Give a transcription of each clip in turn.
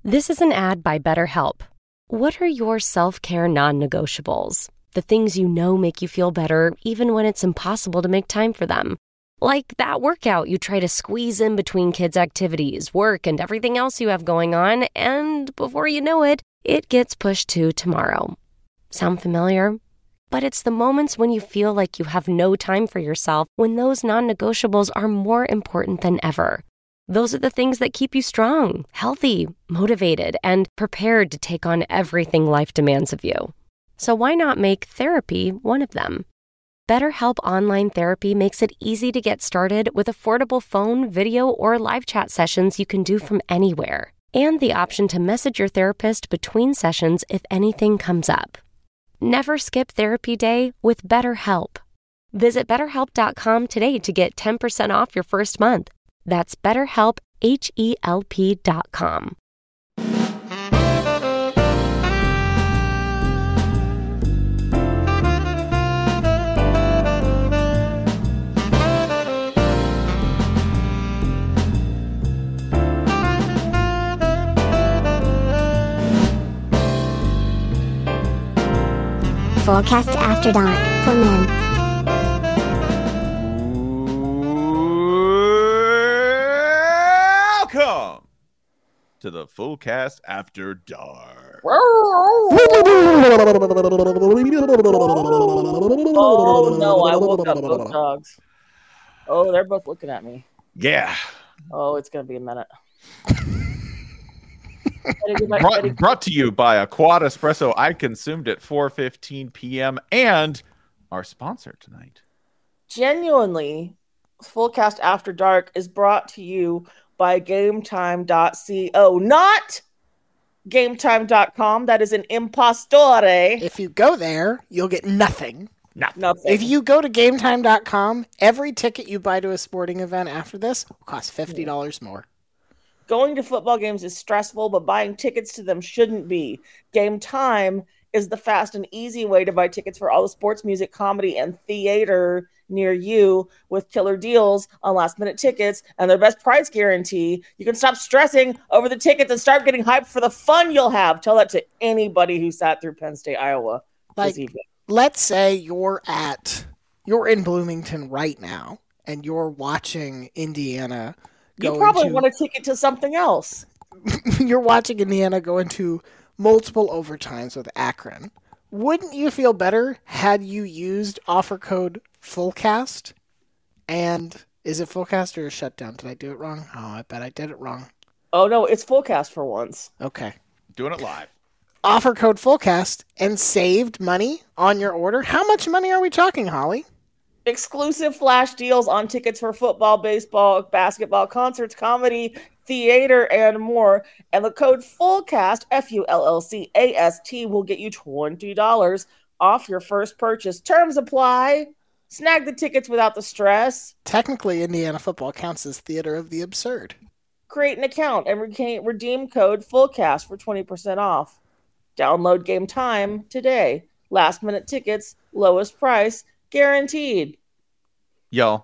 This is an ad by BetterHelp. What are your self-care non-negotiables? The things you know make you feel better even when it's impossible to make time for them. Like that workout you try to squeeze in between kids' activities, work, and everything else you have going on, and before you know it, it gets pushed to tomorrow. Sound familiar? But it's the moments when you feel like you have no time for yourself when those non-negotiables are more important than ever. Those are the things that keep you strong, healthy, motivated, and prepared to take on everything life demands of you. So why not make therapy one of them? BetterHelp Online Therapy makes it easy to get started with affordable phone, video, or live chat sessions you can do from anywhere. And the option to message your therapist between sessions if anything comes up. Never skip therapy day with BetterHelp. Visit BetterHelp.com today to get 10% off your first month. That's BetterHelp, HELP.com. Fullcast After Dark for men. Welcome to the Fullcast After Dark. Oh no, I woke up both dogs. Oh, they're both looking at me. Yeah. Oh, it's gonna be a minute. Brought to you by a Quad Espresso I consumed at 4:15 p.m. and our sponsor tonight. Genuinely, Fullcast After Dark is brought to you by GameTime.co, not GameTime.com. That is an impostore. If you go there, you'll get nothing. Nothing. If you go to GameTime.com, every ticket you buy to a sporting event after this will cost $50 more. Going to football games is stressful, but buying tickets to them shouldn't be. Game Time is the fast and easy way to buy tickets for all the sports, music, comedy, and theater near you with killer deals on last-minute tickets and their best price guarantee. You can stop stressing over the tickets and start getting hyped for the fun you'll have. Tell that to anybody who sat through Penn State, Iowa this evening. Let's say you're in Bloomington right now and you're watching Indiana. You probably want a ticket to something else. You're watching Indiana go into multiple overtimes with Akron. Wouldn't you feel better had you used offer code FULLCAST? And is it FULLCAST or a shutdown? Did I do it wrong? Oh, I bet I did it wrong. Oh, no, it's FULLCAST for once. Okay. Doing it live. Offer code FULLCAST and saved money on your order. How much money are we talking, Holly? Exclusive flash deals on tickets for football, baseball, basketball, concerts, comedy, theater, and more. And the code FULLCAST, FULLCAST, will get you $20 off your first purchase. Terms apply. Snag the tickets without the stress. Technically, Indiana football counts as theater of the absurd. Create an account and redeem code FULLCAST for 20% off. Download Game Time today. Last minute tickets, lowest price, guaranteed. Y'all.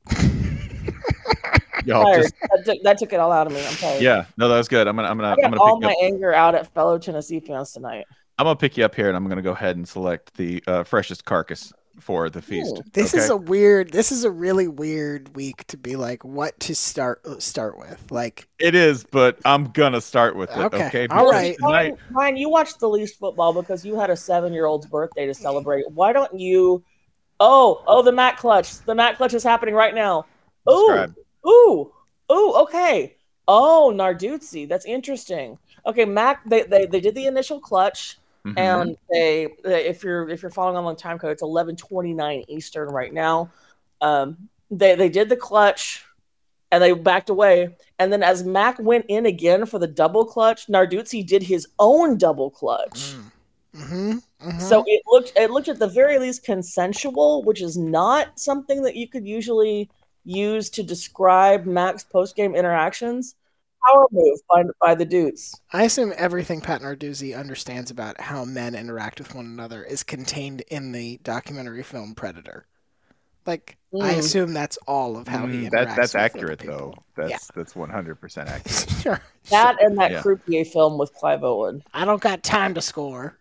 That took it all out of me. I'm tired. Yeah, no, that was good. I'm gonna all my anger out at fellow Tennessee fans tonight. I'm gonna pick you up here, and I'm gonna go ahead and select the freshest carcass for the feast. This is a really weird week to be like what to start with. Like it is, but I'm gonna start with it. Okay. All right. Ryan, you watched the least football because you had a 7-year-old's birthday to celebrate. Why don't you? Oh, the Mac Clutch. The Mac Clutch is happening right now. Ooh, okay. Oh, Narduzzi. That's interesting. Okay, Mac. They did the initial clutch. Mm-hmm. And they if you're following on time code, it's 11:29 Eastern right now. They did the clutch and they backed away. And then as Mac went in again for the double clutch, Narduzzi did his own double clutch. Mm-hmm. Mm-hmm. So it looked at the very least consensual, which is not something that you could usually use to describe Mac's post-game interactions. Power move by the dudes. I assume everything Pat Narduzzi understands about how men interact with one another is contained in the documentary film Predator. Like, I assume that's all of how he interacts. That's with accurate, other though. people. That's 100% accurate. Sure. That and that Croupier film with Clive Owen. I don't got time to score.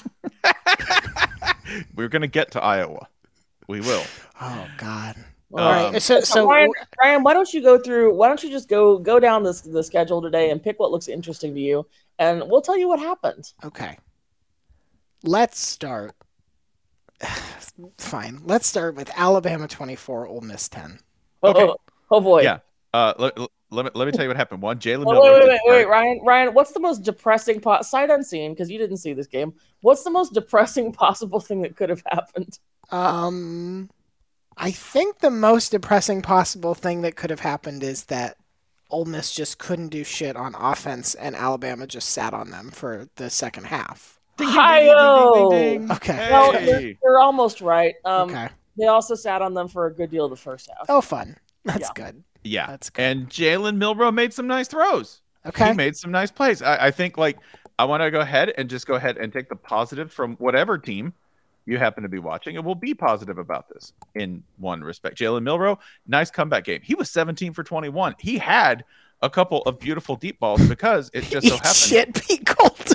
We're gonna get to Iowa. We will. Oh God. All right. So Ryan, why don't you go through? Why don't you just go down the schedule today and pick what looks interesting to you, and we'll tell you what happened. Okay. Let's start. Fine. Let's start with Alabama 24, Ole Miss 10. Okay. Oh boy. Yeah. Let me tell you what happened. One, Jalen Miller. Wait, Ryan. What's the most depressing sight unseen? Because you didn't see this game. What's the most depressing possible thing that could have happened? I think the most depressing possible thing that could have happened is that Ole Miss just couldn't do shit on offense, and Alabama just sat on them for the second half. Hi-yo! Okay. Well, you're almost right. Okay. They also sat on them for a good deal of the first half. Oh, fun. That's good. Yeah. That's good. And Jalen Milroe made some nice throws. Okay. He made some nice plays. I think, I want to go ahead and take the positive from whatever team you happen to be watching, and we'll be positive about this in one respect. Jalen Milroe, nice comeback game. He was 17 for 21. He had a couple of beautiful deep balls because it just so happened. Shit, Pete Golding.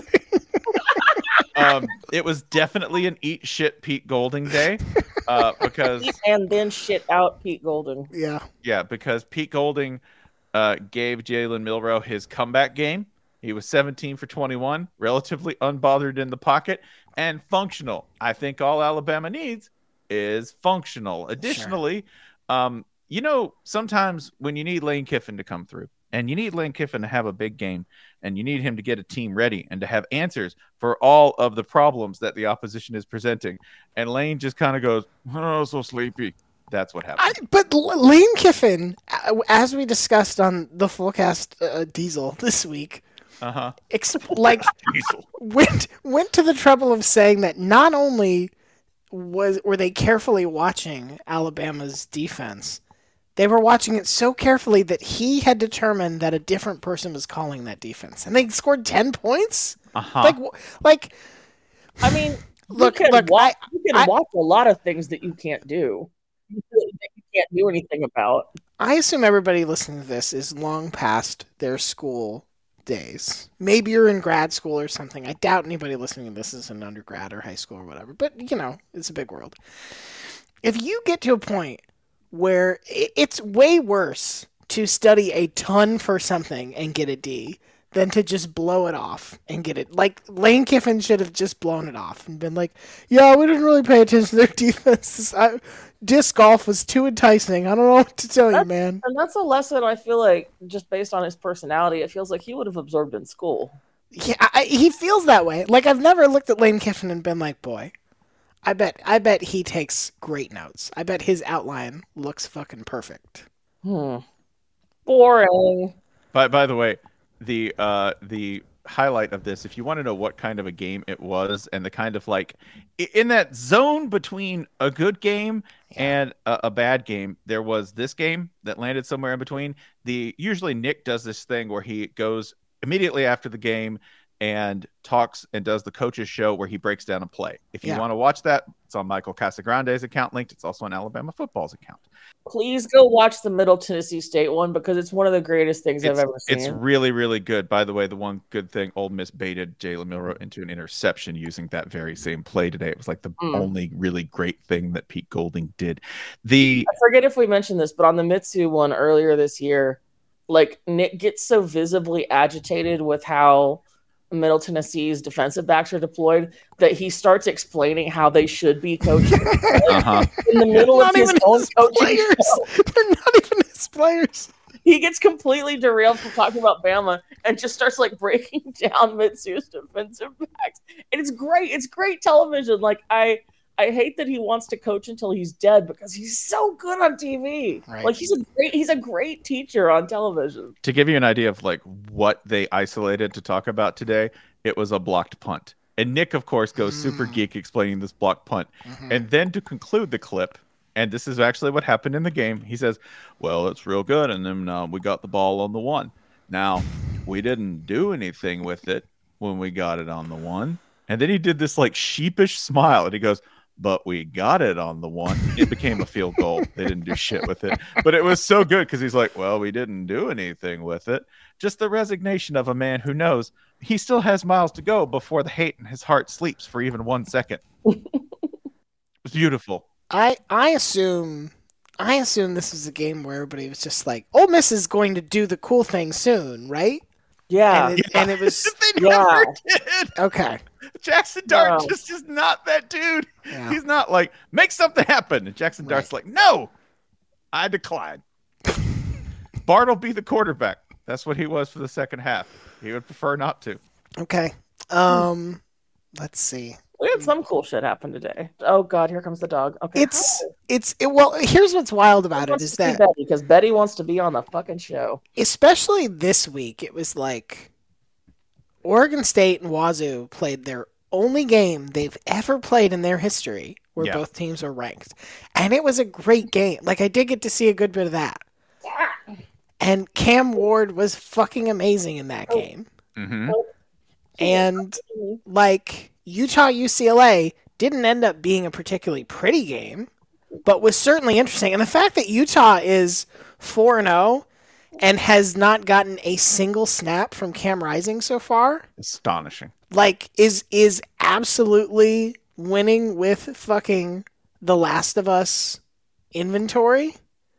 It was definitely an eat shit Pete Golding day because and then shit out Pete Golding. Yeah, because Pete Golding gave Jalen Milroe his comeback game. He was 17 for 21, relatively unbothered in the pocket and functional. I think all Alabama needs is functional. Additionally, sometimes when you need Lane Kiffin to come through, and you need Lane Kiffin to have a big game, and you need him to get a team ready and to have answers for all of the problems that the opposition is presenting. And Lane just kind of goes, "Oh, so sleepy." That's what happened. But Lane Kiffin, as we discussed on the Fullcast Diesel this week, Diesel went to the trouble of saying that not only were they carefully watching Alabama's defense, they were watching it so carefully that he had determined that a different person was calling that defense, and they scored 10 points. I mean, you can watch a lot of things that you can't do. That you can't do anything about. I assume everybody listening to this is long past their school days. Maybe you're in grad school or something. I doubt anybody listening to this is in undergrad or high school or whatever. But it's a big world. If you get to a point where it's way worse to study a ton for something and get a D than to just blow it off and get it. Like, Lane Kiffin should have just blown it off and been like, yeah, we didn't really pay attention to their defense. Disc golf was too enticing. I don't know what to tell you, man. And that's a lesson I feel like, just based on his personality, it feels like he would have absorbed in school. Yeah, he feels that way. Like, I've never looked at Lane Kiffin and been like, boy, I bet he takes great notes. I bet his outline looks fucking perfect. Boring. By the way, the highlight of this, if you want to know what kind of a game it was, and the kind of in that zone between a good game and a bad game, there was this game that landed somewhere in between. Usually Nick does this thing where he goes immediately after the game and talks and does the coach's show where he breaks down a play. If you want to watch that, it's on Michael Casagrande's account linked. It's also on Alabama Football's account. Please go watch the Middle Tennessee State one because it's one of the greatest things I've ever seen. It's really, really good. By the way, the one good thing, Ole Miss baited Jalen Milroe into an interception using that very same play today. It was like the only really great thing that Pete Golding did. I forget if we mentioned this, but on the Mitsu one earlier this year, Nick gets so visibly agitated with how Middle Tennessee's defensive backs are deployed that he starts explaining how they should be coaching in the middle of his own coaching show. They're not even his players. He gets completely derailed from talking about Bama and just starts breaking down Mitsu's defensive backs. And it's great. It's great television. I hate that he wants to coach until he's dead because he's so good on TV. Right. He's a great teacher on television. To give you an idea of what they isolated to talk about today, it was a blocked punt. And Nick, of course, goes super geek explaining this blocked punt. And then to conclude the clip, and this is actually what happened in the game, he says, well, it's real good. And then we got the ball on the one. Now, we didn't do anything with it when we got it on the one. And then he did this sheepish smile and he goes, but we got it on the one. It became a field goal. They didn't do shit with it. But it was so good because he's like, well, we didn't do anything with it. Just the resignation of a man who knows he still has miles to go before the hate in his heart sleeps for even 1 second. It's beautiful. I assume this is a game where everybody was just like, Ole Miss is going to do the cool thing soon, right? Yeah. And it was They never did. okay. Jackson Dart just is not that dude. Yeah. He's not like, make something happen. And Jackson Dart's like, no, I decline. Bart will be the quarterback. That's what he was for the second half. He would prefer not to. Okay. Let's see. We had some cool shit happen today. Oh God, here comes the dog. Okay. Well, here's what's wild about it is that because Betty wants to be on the fucking show. Especially this week, it was like Oregon State and Wazoo played their only game they've ever played in their history where both teams are ranked. And it was a great game. Like, I did get to see a good bit of that. And Cam Ward was fucking amazing in that game. Mm-hmm. And, like, Utah UCLA didn't end up being a particularly pretty game, but was certainly interesting. And the fact that Utah is 4-0 and has not gotten a single snap from Cam Rising so far, astonishing. Like, is absolutely winning with fucking The Last of Us inventory.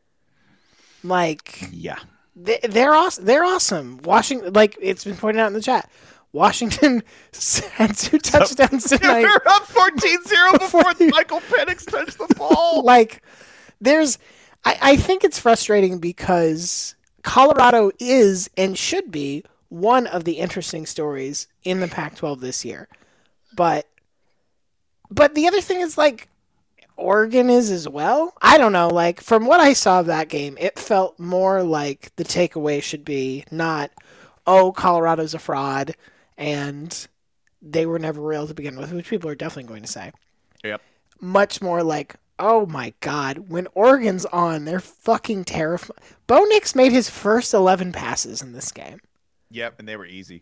Like, yeah, they're awesome. They're awesome. Washington, like it's been pointed out in the chat, Washington had 2 touchdowns tonight. They're up 14-0 before Michael Penix touched the ball. Like, I think it's frustrating because Colorado is and should be one of the interesting stories in the Pac-12 this year. But the other thing is, like, Oregon is as well. I don't know. Like, from what I saw of that game, it felt more like the takeaway should be not, oh, Colorado's a fraud and they were never real to begin with, which people are definitely going to say. Yep. Much more like, oh my God, when Oregon's on, they're fucking terrifying. Bo Nix made his first 11 passes in this game. Yep, and they were easy.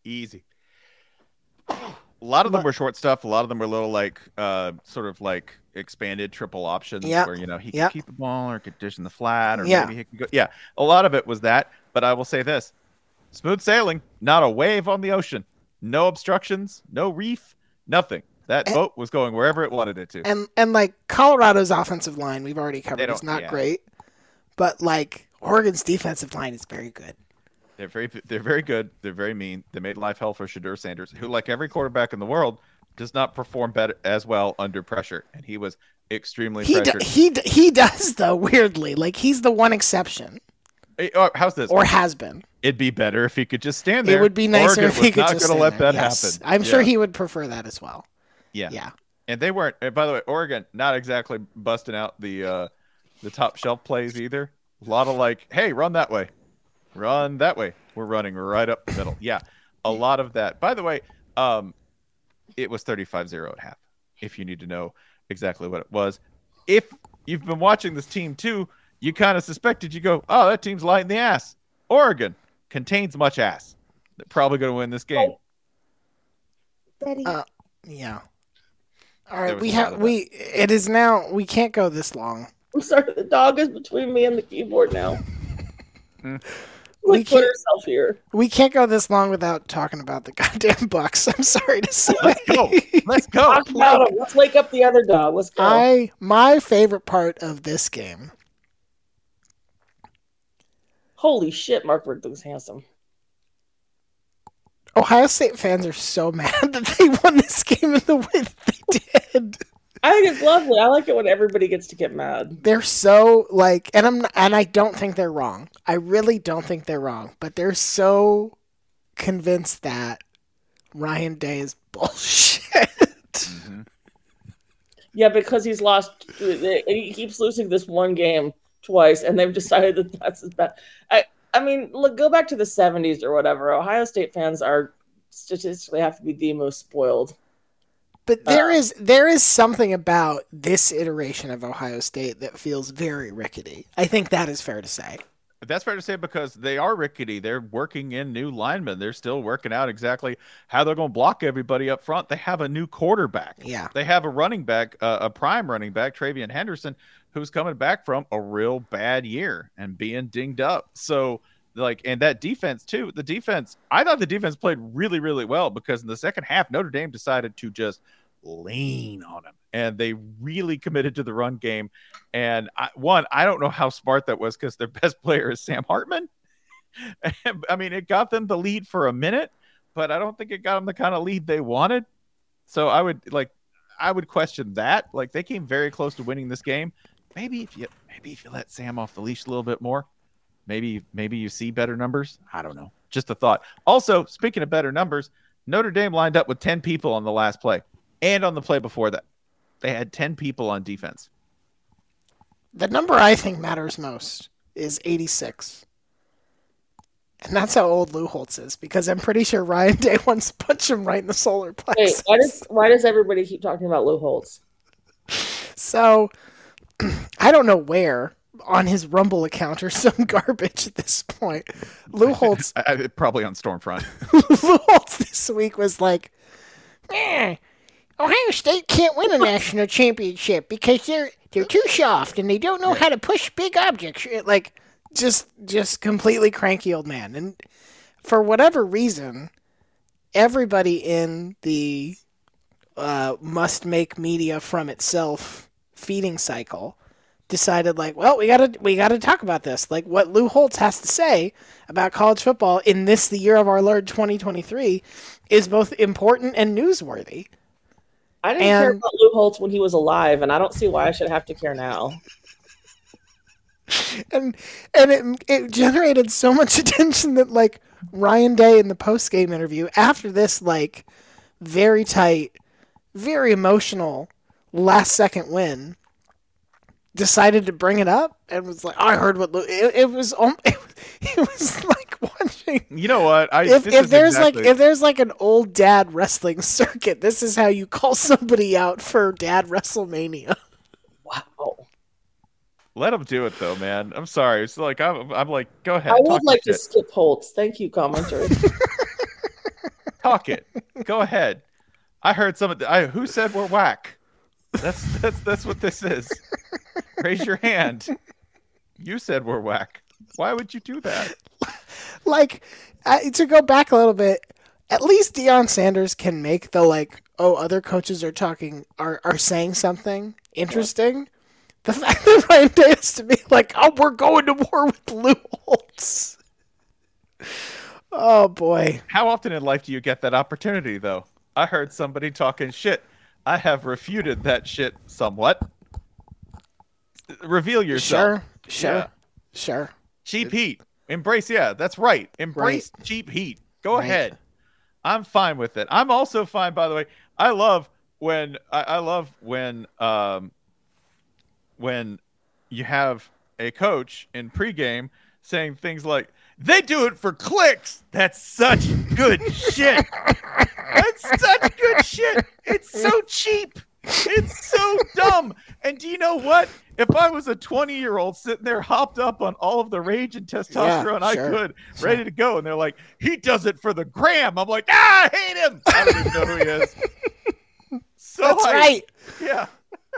A lot of them were short stuff. A lot of them were little, like, sort of like expanded triple options where, you know, he could keep the ball or could dish in the flat or maybe he could go. Yeah, a lot of it was that. But I will say this. Smooth sailing, not a wave on the ocean. No obstructions, no reef, nothing. That boat was going wherever it wanted it to. And like, Colorado's offensive line, we've already covered, is not great. But, like, Oregon's defensive line is very good. They're very good. They're very mean. They made life hell for Shedeur Sanders, who, like every quarterback in the world, does not perform better as well under pressure. And he was extremely pressured. He does, though, weirdly. Like, he's the one exception. How's this? Or has been. It'd be better if he could just stand there. It would be nicer if he could just stand there. Not going to let that happen. I'm sure he would prefer that as well. Yeah. And they weren't. And by the way, Oregon not exactly busting out the top shelf plays either. A lot of like, hey, run that way. Run that way. We're running right up the middle. Yeah, a lot of that. By the way, it was 35-0 at half, if you need to know exactly what it was. If you've been watching this team too, you kind of suspected, you go, oh, that team's light in the ass. Oregon contains much ass. They're probably going to win this game. Yeah. All right, it is now, we can't go this long. I'm sorry, the dog is between me and the keyboard now. We put herself here. We can't go this long without talking about the goddamn Bucks. I'm sorry to say. Let's go. Let's wake up the other dog. Let's go. My favorite part of this game. Holy shit, Mark Richt looks handsome. Ohio State fans are so mad that they won this game in the way that they did. I think it's lovely. I like it when everybody gets to get mad. They're so like, and I don't think they're wrong. I really don't think they're wrong, but they're so convinced that Ryan Day is bullshit. Mm-hmm. Yeah, because he keeps losing this one game twice, and they've decided that that's his bad. I mean, look, go back to the 70s or whatever. Ohio State fans are statistically have to be the most spoiled. But there is something about this iteration of Ohio State that feels very rickety. I think that is fair to say. That's fair to say because they are rickety. They're working in new linemen. They're still working out exactly how they're going to block everybody up front. They have a new quarterback. Yeah. They have a running back, a prime running back, Travion Henderson, who's coming back from a real bad year and being dinged up. So, and that defense, too. I thought the defense played really, really well because in the second half, Notre Dame decided to just lean on him. And they really committed to the run game. And I don't know how smart that was because their best player is Sam Hartman. I mean, it got them the lead for a minute, but I don't think it got them the kind of lead they wanted. So I would question that. Like, they came very close to winning this game. Maybe if you let Sam off the leash a little bit more, maybe you see better numbers. I don't know. Just a thought. Also, speaking of better numbers, Notre Dame lined up with 10 people on the last play and on the play before that. They had 10 people on defense. The number I think matters most is 86. And that's how old Lou Holtz is, because I'm pretty sure Ryan Day once punched him right in the solar plexus. Wait, why does everybody keep talking about Lou Holtz? So, I don't know where on his Rumble account or some garbage at this point. Lou Holtz... probably on Stormfront. Lou Holtz this week was like, Ohio State can't win a national championship because they're too soft and they don't know how to push big objects. Like, just completely cranky old man. And for whatever reason, everybody in the must make media from itself feeding cycle decided, like, well, we gotta talk about this. Like, what Lou Holtz has to say about college football in the year of our Lord 2023 is both important and newsworthy. I didn't care about Lou Holtz when he was alive, and I don't see why I should have to care now. And it generated so much attention that, like, Ryan Day in the post-game interview after this, like, very tight, very emotional last-second win, decided to bring it up and was like, I heard what Lou... It was like watching... You know what? If there's like an old dad wrestling circuit, this is how you call somebody out for dad WrestleMania. Wow. Let him do it though, man. I'm sorry. It's like I'm like, go ahead. I would like to skip Holtz. Thank you, commenter. Talk it. Go ahead. I heard who said we're whack? That's what this is. Raise your hand. You said we're whack. Why would you do that? Like, to go back a little bit, at least Deion Sanders can make the, like, other coaches are saying something interesting. The fact that Ryan Day has to be like, we're going to war with Lou Holtz. Oh, boy. How often in life do you get that opportunity, though? I heard somebody talking shit. I have refuted that shit somewhat. Reveal yourself. Sure. Cheap heat. Embrace, that's right. Embrace cheap heat. Go ahead. I'm fine with it. I'm also fine, by the way. I love when you have a coach in pregame saying things like, they do it for clicks. That's such good shit. That's such good shit. It's so cheap. It's so dumb. And do you know what? If I was a 20-year-old sitting there hopped up on all of the rage and testosterone ready to go, and they're like, he does it for the gram. I'm like, I hate him. I don't even know who he is. That's right. Yeah.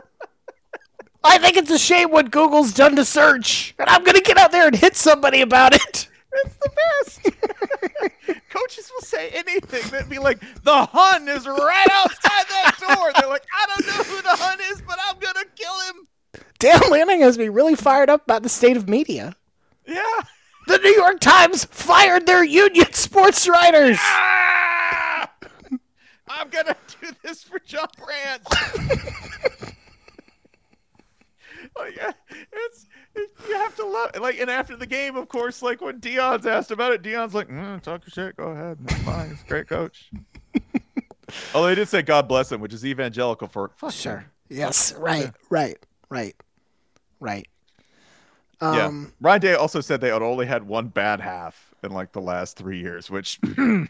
I think it's a shame what Google's done to search, and I'm going to get out there and hit somebody about it. It's the best. Coaches will say anything. They'd be like, the Hun is right outside that door. They're like, I don't know who the Hun is, but I'm going to kill him. Dan Lanning has me really fired up about the state of media. Yeah. The New York Times fired their union sports writers. Ah! I'm going to do this for John Branch. You have to love it. Like, and after the game, of course, like when Deion's asked about it, Deion's like, talk your shit, go ahead. It's fine. It's a great coach. Although he did say God bless him, which is evangelical for sure. Yes. Right. Yeah. Ryan Day also said they had only had one bad half in like the last 3 years, which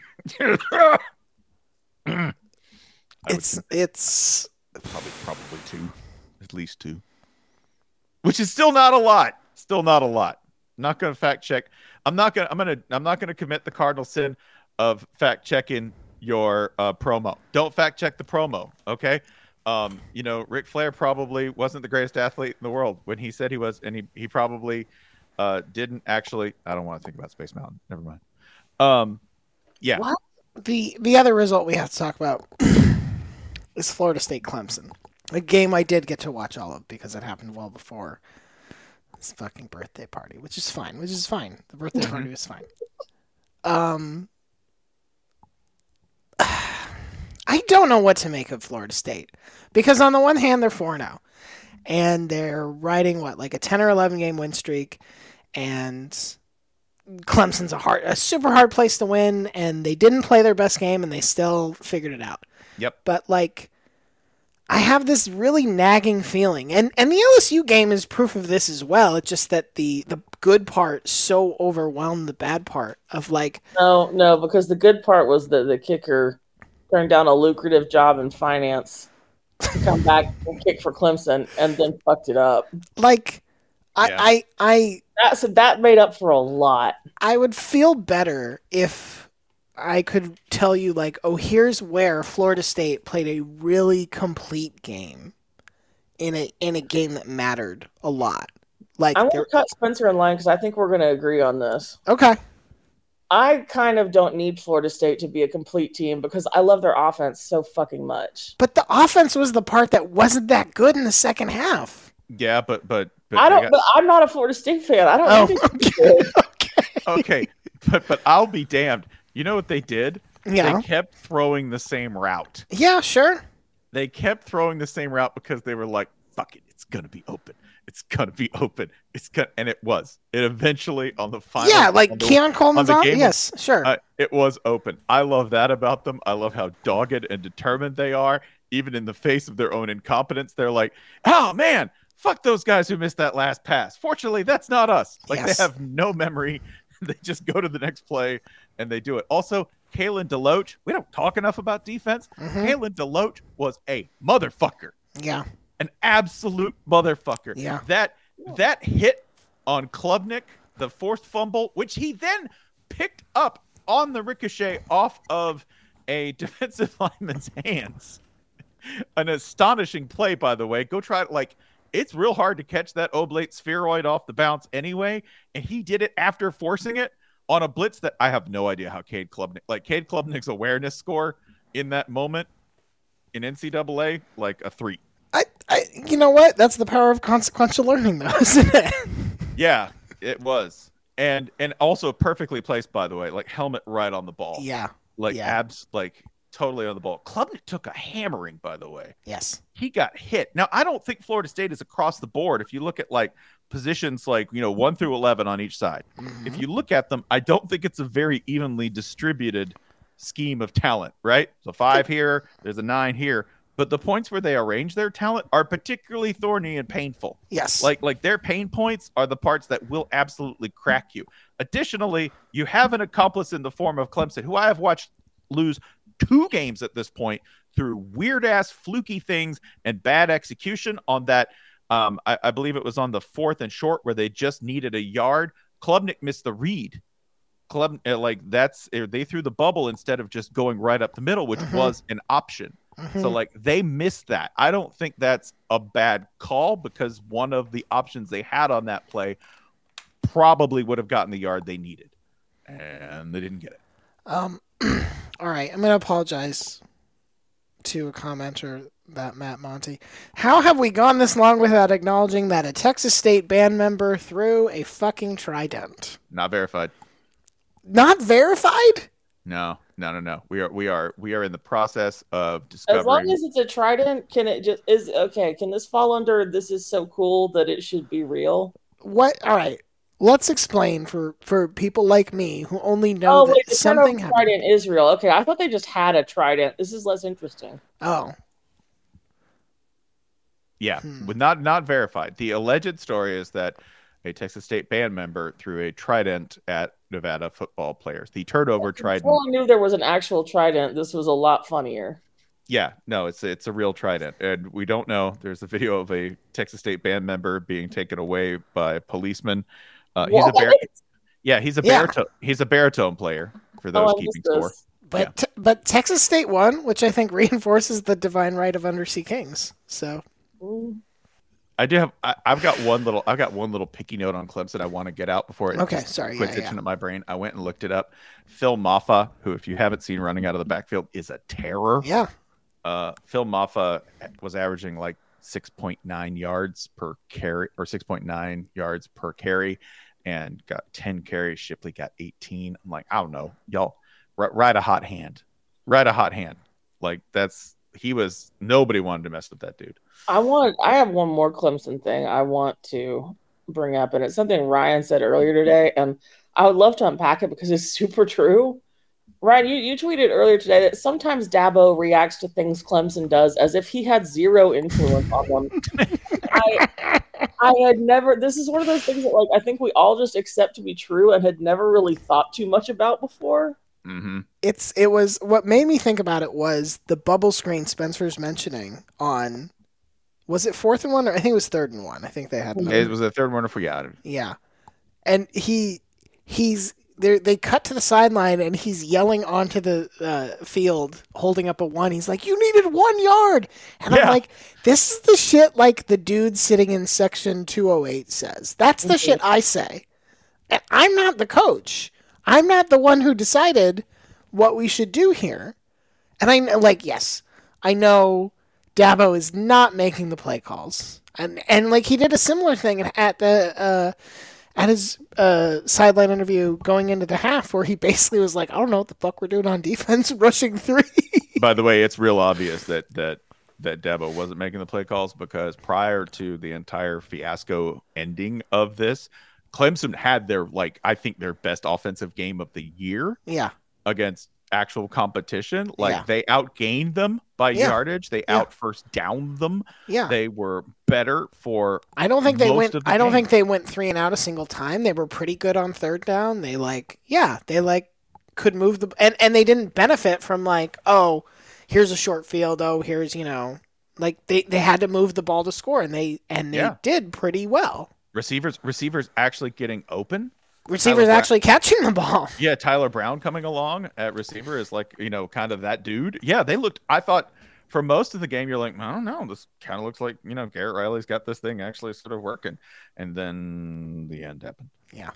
it's probably two, at least two. Which is still not a lot. not gonna fact check. I'm not gonna commit the cardinal sin of fact checking your promo. Don't fact check the promo, okay? Ric Flair probably wasn't the greatest athlete in the world when he said he was, and he probably didn't actually. I don't want to think about Space Mountain. Never mind. Yeah. What? The other result we have to talk about is Florida State Clemson, a game I did get to watch all of because it happened well before this fucking birthday party, which is fine. The birthday party was fine. I don't know what to make of Florida State because on the one hand they're 4-0 and they're riding like a 10 or 11 game win streak, and Clemson's a super hard place to win, and they didn't play their best game and they still figured it out. Yep. But I have this really nagging feeling, and the LSU game is proof of this as well. It's just that the good part so overwhelmed the bad part of No, because the good part was the kicker turned down a lucrative job in finance to come back and kick for Clemson, and then fucked it up. That made up for a lot. I would feel better if I could tell you here's where Florida State played a really complete game in a game that mattered a lot. I'm going to cut Spencer in line because I think we're going to agree on this. Okay. I kind of don't need Florida State to be a complete team because I love their offense so fucking much. But the offense was the part that wasn't that good in the second half. Yeah, but I'm not a Florida State fan. I don't Okay. But I'll be damned. You know what they did? Yeah. They kept throwing the same route. Yeah, sure. They kept throwing the same route because they were like, fuck it, it's gonna be open. It's gonna be open. And it was. It eventually on the final. Yeah, Keon Coleman's on. Yes, sure. It was open. I love that about them. I love how dogged and determined they are, even in the face of their own incompetence. They're like, oh man, fuck those guys who missed that last pass. Fortunately, that's not us. Yes. They have no memory. They just go to the next play and they do it. Also, Kalen DeLoach. We don't talk enough about defense. Mm-hmm. Kalen DeLoach was a motherfucker. Yeah. An absolute motherfucker. Yeah. That hit on Klubnik, the forced fumble, which he then picked up on the ricochet off of a defensive lineman's hands. An astonishing play, by the way. Go try it. It's real hard to catch that oblate spheroid off the bounce anyway, and he did it after forcing it on a blitz that I have no idea how Cade Klubnik's awareness score in that moment in NCAA, a 3. You know what? That's the power of consequential learning, though, isn't it? Yeah, it was. And also perfectly placed, by the way, helmet right on the ball. Yeah. Totally on the ball. Klubnik took a hammering, by the way. Yes. He got hit. Now, I don't think Florida State is across the board. If you look at positions 1 through 11 on each side, Mm-hmm. if you look at them, I don't think it's a very evenly distributed scheme of talent, right? So 5 here, there's a 9 here. But the points where they arrange their talent are particularly thorny and painful. Yes. Like their pain points are the parts that will absolutely crack you. Additionally, you have an accomplice in the form of Clemson, who I have watched lose 2 games at this point through weird-ass fluky things and bad execution on that. I believe it was on the 4th and short where they just needed a yard. Klubnik missed the read. They threw the bubble instead of just going right up the middle, which was an option. Mm-hmm. So they missed that. I don't think that's a bad call because one of the options they had on that play probably would have gotten the yard they needed, and they didn't get it. All right, I'm going to apologize to a commenter, that Matt Monty. How have we gone this long without acknowledging that a Texas State band member threw a fucking trident? Not verified. Not verified? No. We are in the process of discovering. As long as it's a trident, can this fall under this is so cool that it should be real? What? All right. Let's explain for people like me who only know that something happened. Trident Israel. Okay, I thought they just had a trident. This is less interesting. Oh. Yeah, not verified. The alleged story is that a Texas State band member threw a trident at Nevada football players. The turnover trident. Before I knew there was an actual trident, this was a lot funnier. Yeah, no, it's a real trident, and we don't know. There's a video of a Texas State band member being taken away by policemen. He's a What? he's a Yeah. baritone. He's a baritone player for those I keeping missed score. this. But Texas State won, which I think reinforces the divine right of Undersea Kings. So Mm. I do have. I've got one little picky note on Clemson I want to get out before it Okay, just sorry, quits yeah, itching at my brain. I went and looked it up. Phil Maffa, who if you haven't seen running out of the backfield, is a terror. yeah, Phil Maffa was averaging like 6.9 yards per carry or 6.9 yards per carry, and got 10 carries. Shipley got 18. I'm like, I don't know, y'all. Ride a hot hand. Like nobody wanted to mess with that dude. I have one more Clemson thing I want to bring up, and it's something Ryan said earlier today, and I would love to unpack it because it's super true. Ryan, you tweeted earlier today that sometimes Dabo reacts to things Clemson does as if he had zero influence on them. I had never. This is one of those things that, like, I think we all just accept to be true and had never really thought too much about before. Mm-hmm. it was what made me think about it was the bubble screen Spencer's mentioning on. Was it 4th and 1 or I think it was 3rd and 1? I think they had. It was a third one for you. Yeah, and he's there. They cut to the sideline and he's yelling onto the field, holding up a 1. He's like, "You needed 1 yard," and I'm like, "This is the shit like the dude sitting in section 208 says. That's the shit I say. And I'm not the coach. I'm not the one who decided what we should do here." And yes, I know Dabo is not making the play calls, and like he did a similar thing at his sideline interview going into the half, where he basically was like, "I don't know what the fuck we're doing on defense, rushing 3." By the way, it's real obvious that Dabo wasn't making the play calls, because prior to the entire fiasco ending of this, Clemson had I think their best offensive game of the year. Yeah, against actual competition. They outgained them by yardage. They out first downed them. Yeah, they were better for. I don't think they went. I don't game. think they went 3 and out a single time. They were pretty good on 3rd down. They could move the and they didn't benefit from oh, here's a short field. Oh, here's they had to move the ball to score, and they did pretty well. Receivers actually getting open. Receivers actually catching the ball. Yeah, Tyler Brown coming along at receiver is kind of that dude. Yeah, they looked. I thought for most of the game, you're like, I don't know. This kind of looks like Garrett Riley's got this thing actually sort of working, and then the end happened. Yeah.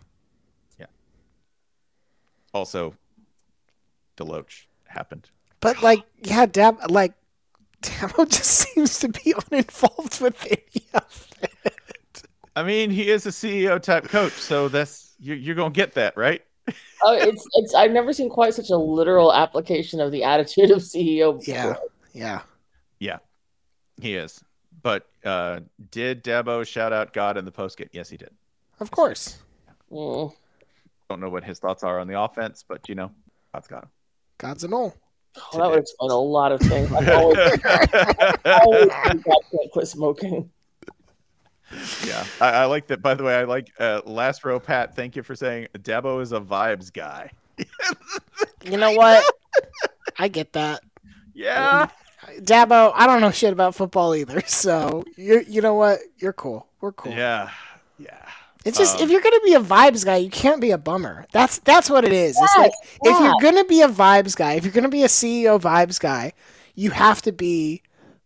Also, Deloach happened. But Dabo just seems to be uninvolved with any of it. I mean, he is a CEO type coach, so that's you're gonna get that, right? It's I've never seen quite such a literal application of the attitude of CEO before. Yeah, he is. But did Dabo shout out God in the postgame? Yes, he did. Of course. Mm. Don't know what his thoughts are on the offense, but God's got him. God's an all. Oh, that would explain a lot of things. I always think God can't quit smoking. Yeah, I like that. By the way, I like last row, Pat. Thank you for saying Dabo is a vibes guy. You know what? I get that. Yeah, Dabo. I don't know shit about football either, so you know what? You're cool. We're cool. Yeah. It's just if you're gonna be a vibes guy, you can't be a bummer. That's what it is. It's if you're gonna be a vibes guy, if you're gonna be a CEO vibes guy, you have to be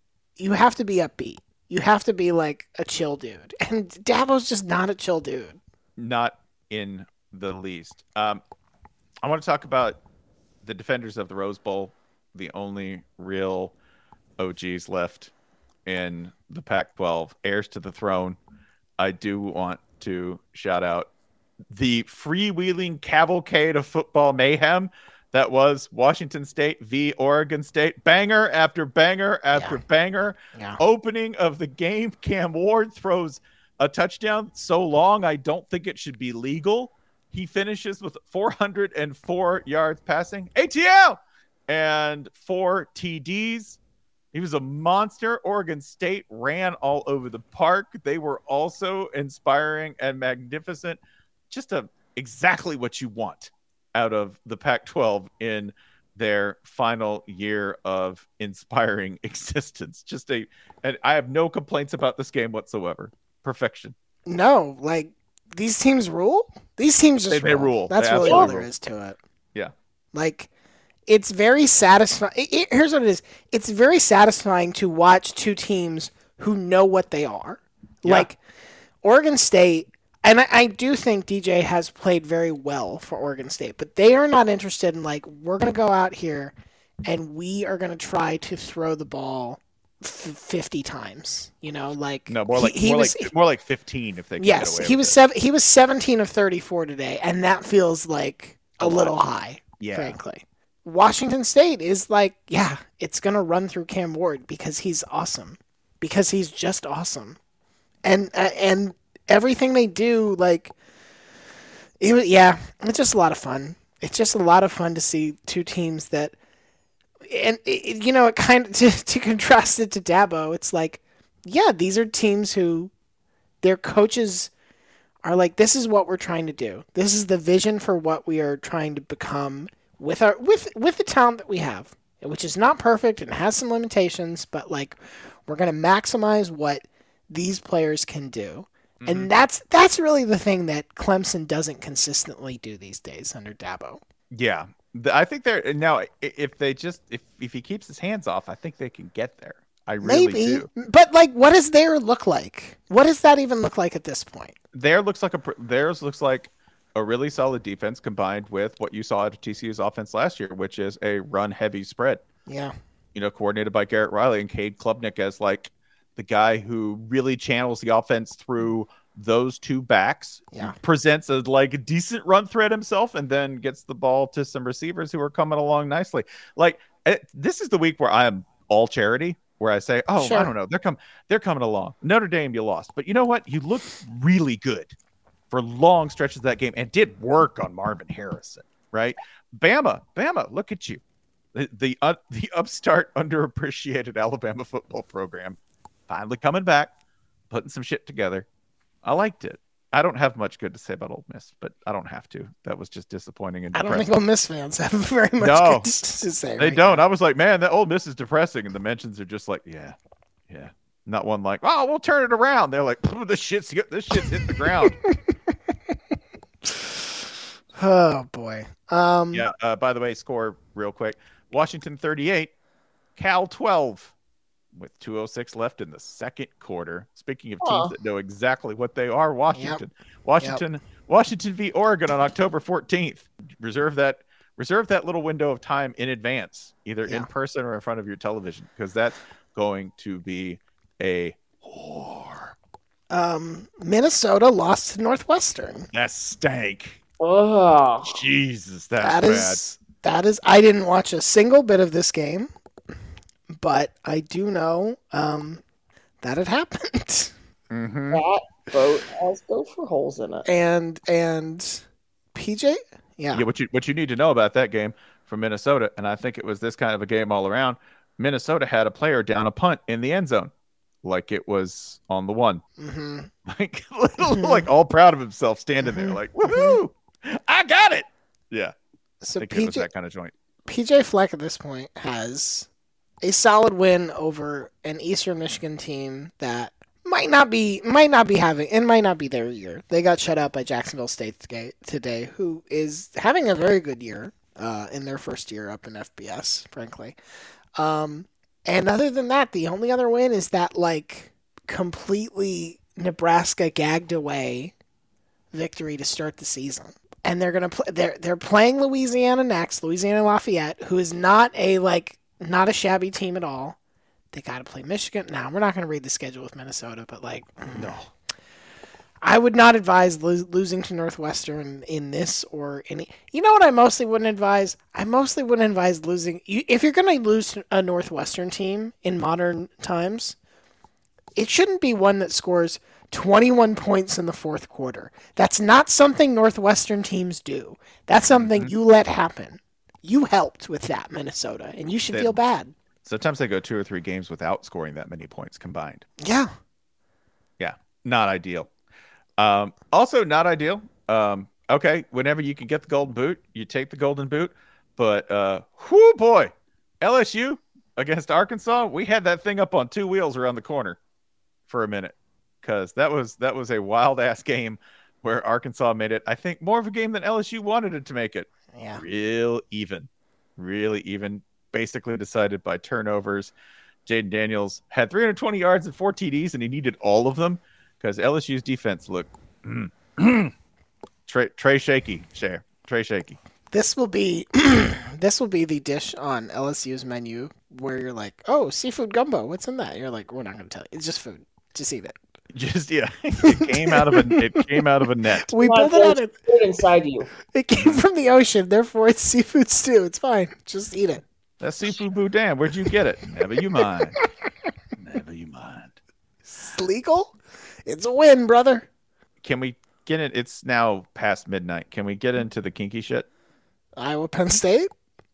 upbeat. You have to be like a chill dude. And Dabo's just not a chill dude. Not in the least. I want to talk about the defenders of the Rose Bowl, the only real OGs left in the Pac-12, heirs to the throne. I do want to shout out the freewheeling cavalcade of football mayhem that was Washington State v. Oregon State. Banger after banger after banger. Yeah. Opening of the game, Cam Ward throws a touchdown so long I don't think it should be legal. He finishes with 404 yards passing. ATL! And 4 TDs. He was a monster. Oregon State ran all over the park. They were also inspiring and magnificent. Just exactly what you want out of the Pac-12 in their final year of inspiring existence. And I have no complaints about this game whatsoever. Perfection. No, these teams rule. These teams just They rule. That's They really all absolutely there is to it. Yeah. Like, it's very satisfying. Here's what it is. It's very satisfying to watch two teams who know what they are. Yeah. Like, Oregon State, and I do think DJ has played very well for Oregon State, but they are not interested in, like, we're going to go out here and we are going to try to throw the ball 50 times. You know, like... No, more like 15 if they can yes, get away he with was it. he was 17 of 34 today, and that feels like a little high, frankly. Washington State is like, yeah, it's going to run through Cam Ward because he's awesome. Because he's just awesome. And everything they do, like, it's just a lot of fun. It's just a lot of fun to see two teams that, and it kind of, to contrast it to Dabo, it's like, yeah, these are teams who their coaches are like, this is what we're trying to do. This is the vision for what we are trying to become with the talent that we have, which is not perfect and has some limitations, but like, we're going to maximize what these players can do. Mm-hmm. And that's really the thing that Clemson doesn't consistently do these days under Dabo. Yeah. I think they're now, if he keeps his hands off, I think they can get there. I really do. But like, what does there look like? What does that even look like at this point? Theirs looks like a really solid defense combined with what you saw at TCU's offense last year, which is a run-heavy spread. Yeah. Coordinated by Garrett Riley and Cade Klubnik as like the guy who really channels the offense through those two backs, presents a like decent run threat himself, and then gets the ball to some receivers who are coming along nicely. Like, this is the week where I am all charity, where I say, I don't know, they're coming along. Notre Dame, you lost, but you know what? You looked really good for long stretches of that game and did work on Marvin Harrison, right? Bama, look at you. The upstart, underappreciated Alabama football program finally coming back, putting some shit together. I liked it. I don't have much good to say about Ole Miss, but I don't have to. That was just disappointing and depressing. I don't think Ole Miss fans have very much good to say. They don't. Now. I was like, man, that Ole Miss is depressing, and the mentions are just like, yeah. Not one like, oh, we'll turn it around. They're like, this shit's hit the ground. Oh boy. By the way, score real quick. Washington 38, Cal 12, with 2:06 left in the second quarter. Speaking of teams that know exactly what they are, Washington. Yep. Washington v. Oregon on October 14th. Reserve that little window of time in advance, either in person or in front of your television, because that's going to be a war. Minnesota lost to Northwestern. That stank. Oh, Jesus, that's bad. That is. I didn't watch a single bit of this game, but I do know that it happened. Mm-hmm. That boat has gopher holes in it. And PJ, What you need to know about that game from Minnesota, and I think it was this kind of a game all around. Minnesota had a player down a punt in the end zone, like it was on the one. Mm-hmm. Like all proud of himself, standing there, like woohoo! I got it. Yeah. So I think it was that kind of joint. PJ Fleck at this point has a solid win over an Eastern Michigan team that might not be their year. They got shut out by Jacksonville State today, who is having a very good year in their first year up in FBS, frankly. And other than that, the only other win is that like completely Nebraska gagged away victory to start the season. And they're gonna they're playing Louisiana next, Louisiana Lafayette, who is not a shabby team at all. They got to play Michigan. Now, we're not going to read the schedule with Minnesota, but no. I would not advise losing to Northwestern in this or any. You know what I mostly wouldn't advise? I mostly wouldn't advise losing. If you're going to lose a Northwestern team in modern times, it shouldn't be one that scores 21 points in the fourth quarter. That's not something Northwestern teams do. That's something you let happen. You helped with that, Minnesota, and you should feel bad. Sometimes they go 2 or 3 games without scoring that many points combined. Yeah. Yeah. Not ideal. Also not ideal. Okay. Whenever you can get the golden boot, you take the golden boot. But, whoo boy, LSU against Arkansas, we had that thing up on 2 wheels around the corner for a minute because that was a wild ass game where Arkansas made it, I think, more of a game than LSU wanted it to make it. Yeah. Really even. Basically decided by turnovers. Jaden Daniels had 320 yards and 4 TDs, and he needed all of them because LSU's defense looked Trey shaky. Trey shaky. This will be the dish on LSU's menu where you're like, oh, seafood gumbo. What's in that? You're like, we're not going to tell you. It's just food. Just eat it. It came out of a net. We pulled it out. Inside you. It came from the ocean. Therefore, it's seafood stew. It's fine. Just eat it. That's seafood boudin. Where'd you get it? Never you mind. Never you mind. It's legal. It's a win, brother. Can we get it? It's now past midnight. Can we get into the kinky shit? Iowa, Penn State.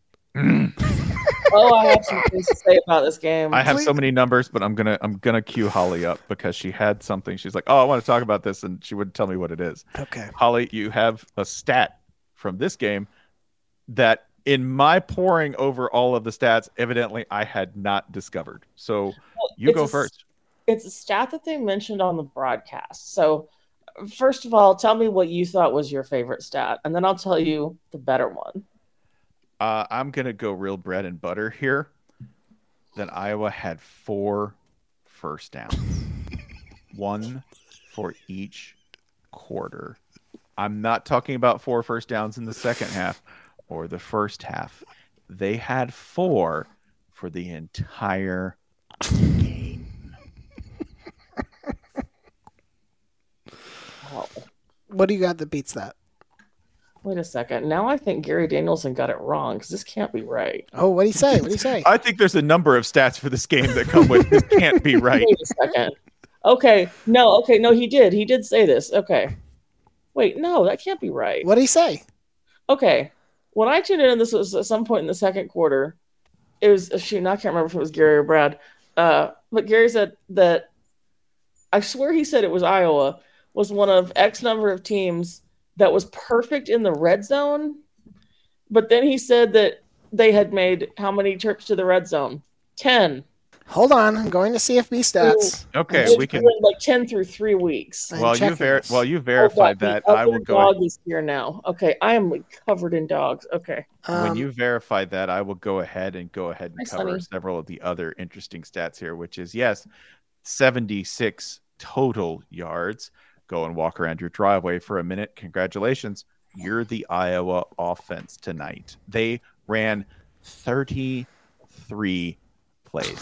Oh, I have some things to say about this game. I have so many numbers, but I'm gonna cue Holly up because she had something. She's like, "Oh, I want to talk about this," and she wouldn't tell me what it is. Okay, Holly, you have a stat from this game that, in my poring over all of the stats, evidently I had not discovered. So you go first. It's a stat that they mentioned on the broadcast. So first of all, tell me what you thought was your favorite stat, and then I'll tell you the better one. I'm going to go real bread and butter here. That Iowa had 4 first downs. 1 for each quarter. I'm not talking about 4 first downs in the second half or the first half. They had 4 for the entire game. Wow. What do you got that beats that? Wait a second. Now I think Gary Danielson got it wrong because this can't be right. Oh, what do you say? What do you say? I think there's a number of stats for this game that come with this can't be right. Wait a second. Okay. No, he did. He did say this. Okay. Wait, no, that can't be right. What did he say? Okay. When I tuned in, this was at some point in the second quarter. It was, I can't remember if it was Gary or Brad. But Gary said that, I swear he said it was Iowa, was one of X number of teams that was perfect in the red zone. But then he said that they had made how many trips to the red zone? 10. Hold on, I'm going to CFB stats. Okay, we can like 10 through 3 weeks. While you verified that, I will go. Dog is here now. Okay, I am like covered in dogs. Okay. When you verify that, I will go ahead and cover Sonny. several of the other interesting stats here, which is 76 total yards. Go and walk around your driveway for a minute. Congratulations. You're the Iowa offense tonight. They ran 33 plays.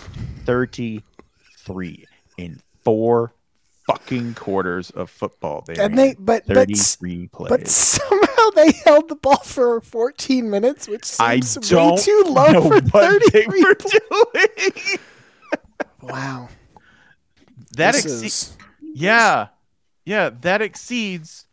33 in 4 fucking quarters of football. They 33 plays. But somehow they held the ball for 14 minutes, which seems way too low for 33 plays. Wow. That exceeds. Yeah, that exceeds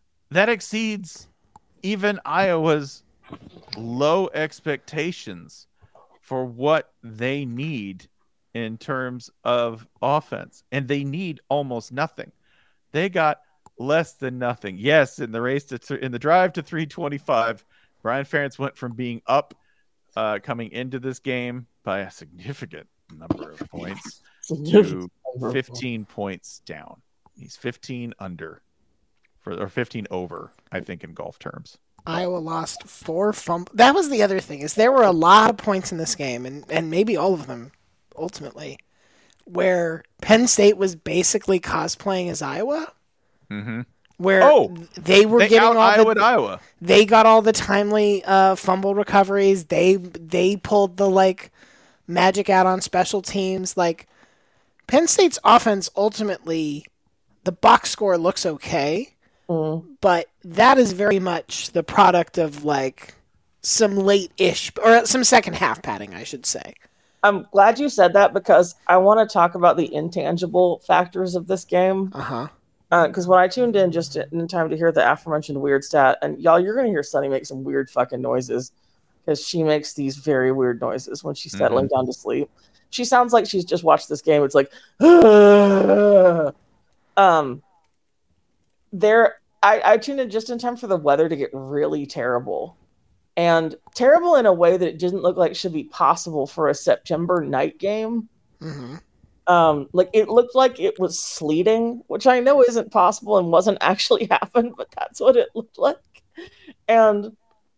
even Iowa's low expectations for what they need in terms of offense. And they need almost nothing. They got less than nothing. Yes, in the drive to 325, Brian Ferentz went from being up coming into this game by a significant number of points to 15 points down. He's 15 under or 15 over, I think, in golf terms. Iowa lost 4 fumbles. That was the other thing, is there were a lot of points in this game, and maybe all of them ultimately, where Penn State was basically cosplaying as Iowa. Mm-hmm. Where they were getting all Iowa. They got all the timely fumble recoveries. They pulled the magic out on special teams. Penn State's offense ultimately, the box score looks okay, but that is very much the product of some late-ish or some second half padding, I should say. I'm glad you said that because I want to talk about the intangible factors of this game. Because when I tuned in just in time to hear the aforementioned weird stat, and y'all, you're going to hear Sunny make some weird fucking noises because she makes these very weird noises when she's settling down to sleep. She sounds like she's just watched this game. It's like, I tuned in just in time for the weather to get really terrible. And terrible in a way that it didn't look like it should be possible for a September night game. Like it looked like it was sleeting, which I know isn't possible and wasn't actually happened, but that's what it looked like. And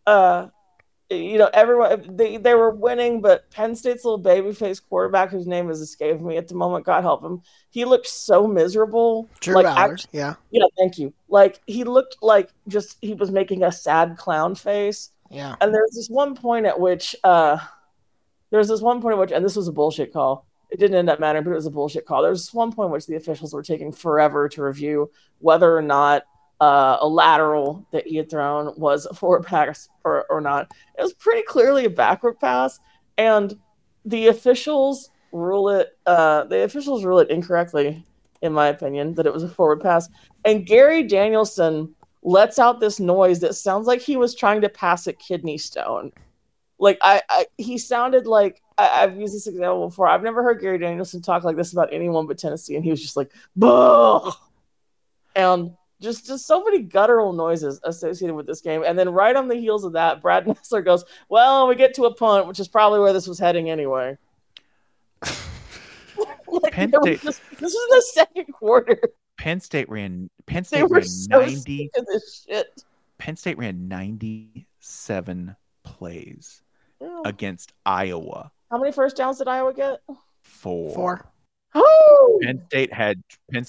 everyone they were winning, but Penn State's little babyface quarterback, whose name is escaping me at the moment, God help him, he looked so miserable. Drew like Bauer, yeah, thank you. Like he looked like just he was making a sad clown face. Yeah. And there's this one point at which, and this was a bullshit call. It didn't end up mattering, but it was a bullshit call. There was this one point in which the officials were taking forever to review whether or not a lateral that he had thrown was a forward pass or not. It was pretty clearly a backward pass, and the officials rule it incorrectly, in my opinion, that it was a forward pass. And Gary Danielson lets out this noise that sounds like he was trying to pass a kidney stone. Like he sounded like I've used this example before. I've never heard Gary Danielson talk like this about anyone but Tennessee, and he was just like, "Bah!" And just so many guttural noises associated with this game. And then right on the heels of that, Brad Nessler goes, "Well, we get to a punt, which is probably where this was heading anyway." This was the second quarter. Penn State ran 97 plays against Iowa. How many first downs did Iowa get? 4. Oh! Penn State had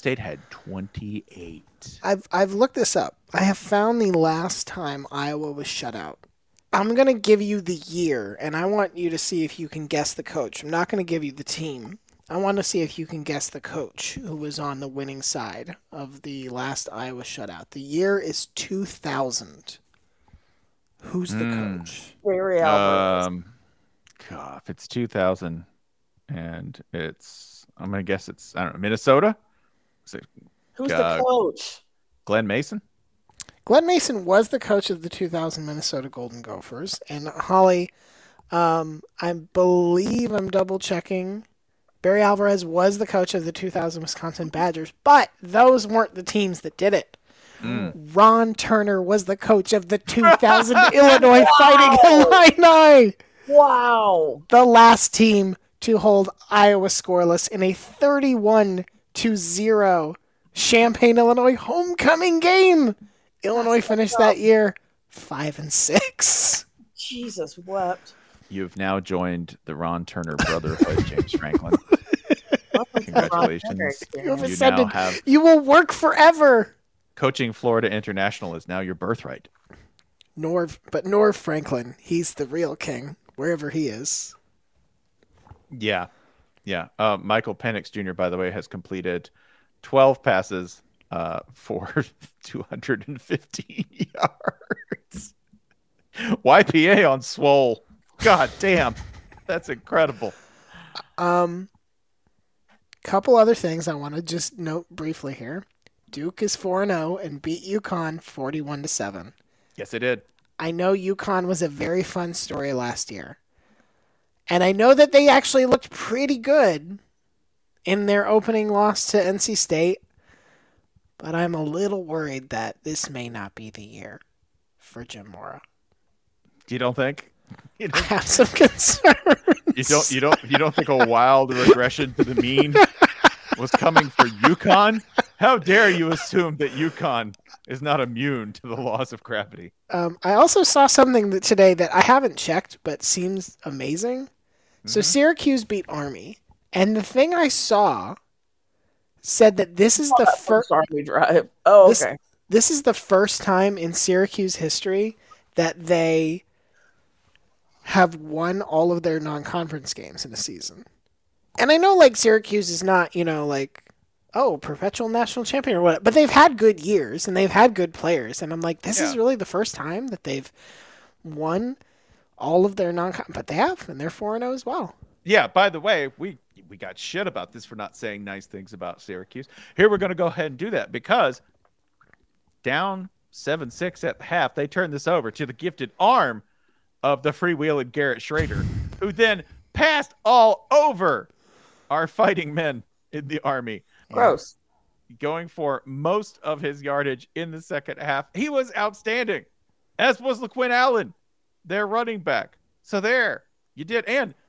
28. I've looked this up. I have found the last time Iowa was shut out. I'm going to give you the year, and I want you to see if you can guess the coach. I'm not going to give you the team. I want to see if you can guess the coach who was on the winning side of the last Iowa shutout. The year is 2000. Who's the coach? Barry Alvarez. God, if it's 2000 and I'm going to guess it's, I don't know, Minnesota? Who's the coach? Glenn Mason? Glenn Mason was the coach of the 2000 Minnesota Golden Gophers. And Holly, I believe I'm double checking. Barry Alvarez was the coach of the 2000 Wisconsin Badgers, but those weren't the teams that did it. Ron Turner was the coach of the 2000 Illinois Fighting Illini. Wow. The last team to hold Iowa scoreless in a 31-0 Champaign, Illinois homecoming game. Illinois finished that year 5-6. Jesus wept. You've now joined the Ron Turner brotherhood, James Franklin. Congratulations. You will work forever. Coaching Florida International is now your birthright. Norv Franklin, he's the real king, wherever he is. Yeah. Michael Penix Jr., by the way, has completed 12 passes for 215 yards. YPA on Swole. God damn. That's incredible. Couple other things I want to just note briefly here. Duke is 4-0 and beat UConn 41-7. Yes, it did. I know UConn was a very fun story last year. And I know that they actually looked pretty good in their opening loss to NC State. But I'm a little worried that this may not be the year for Jim Mora. You don't think? I have some concerns. You don't think a wild regression to the mean was coming for UConn? How dare you assume that UConn is not immune to the laws of gravity? I also saw something today that I haven't checked, but seems amazing. Mm-hmm. So Syracuse beat Army, and the thing I saw said that this is the first Army drive. Oh, okay. This is the first time in Syracuse history that they have won all of their non-conference games in a season. And I know, like, Syracuse is not, perpetual national champion or what, but they've had good years and they've had good players. And I'm like, this is really the first time that they've won all of their non-conference, but they have, and they're 4-0 as well. Yeah, by the way, we got shit about this for not saying nice things about Syracuse. Here we're going to go ahead and do that because down 7-6 at the half, they turned this over to the gifted arm of the freewheeling Garrett Schrader, who then passed all over our fighting men in the Army. Gross. Going for most of his yardage in the second half. He was outstanding, as was LaQuinn Allen, their running back. So there, you did. And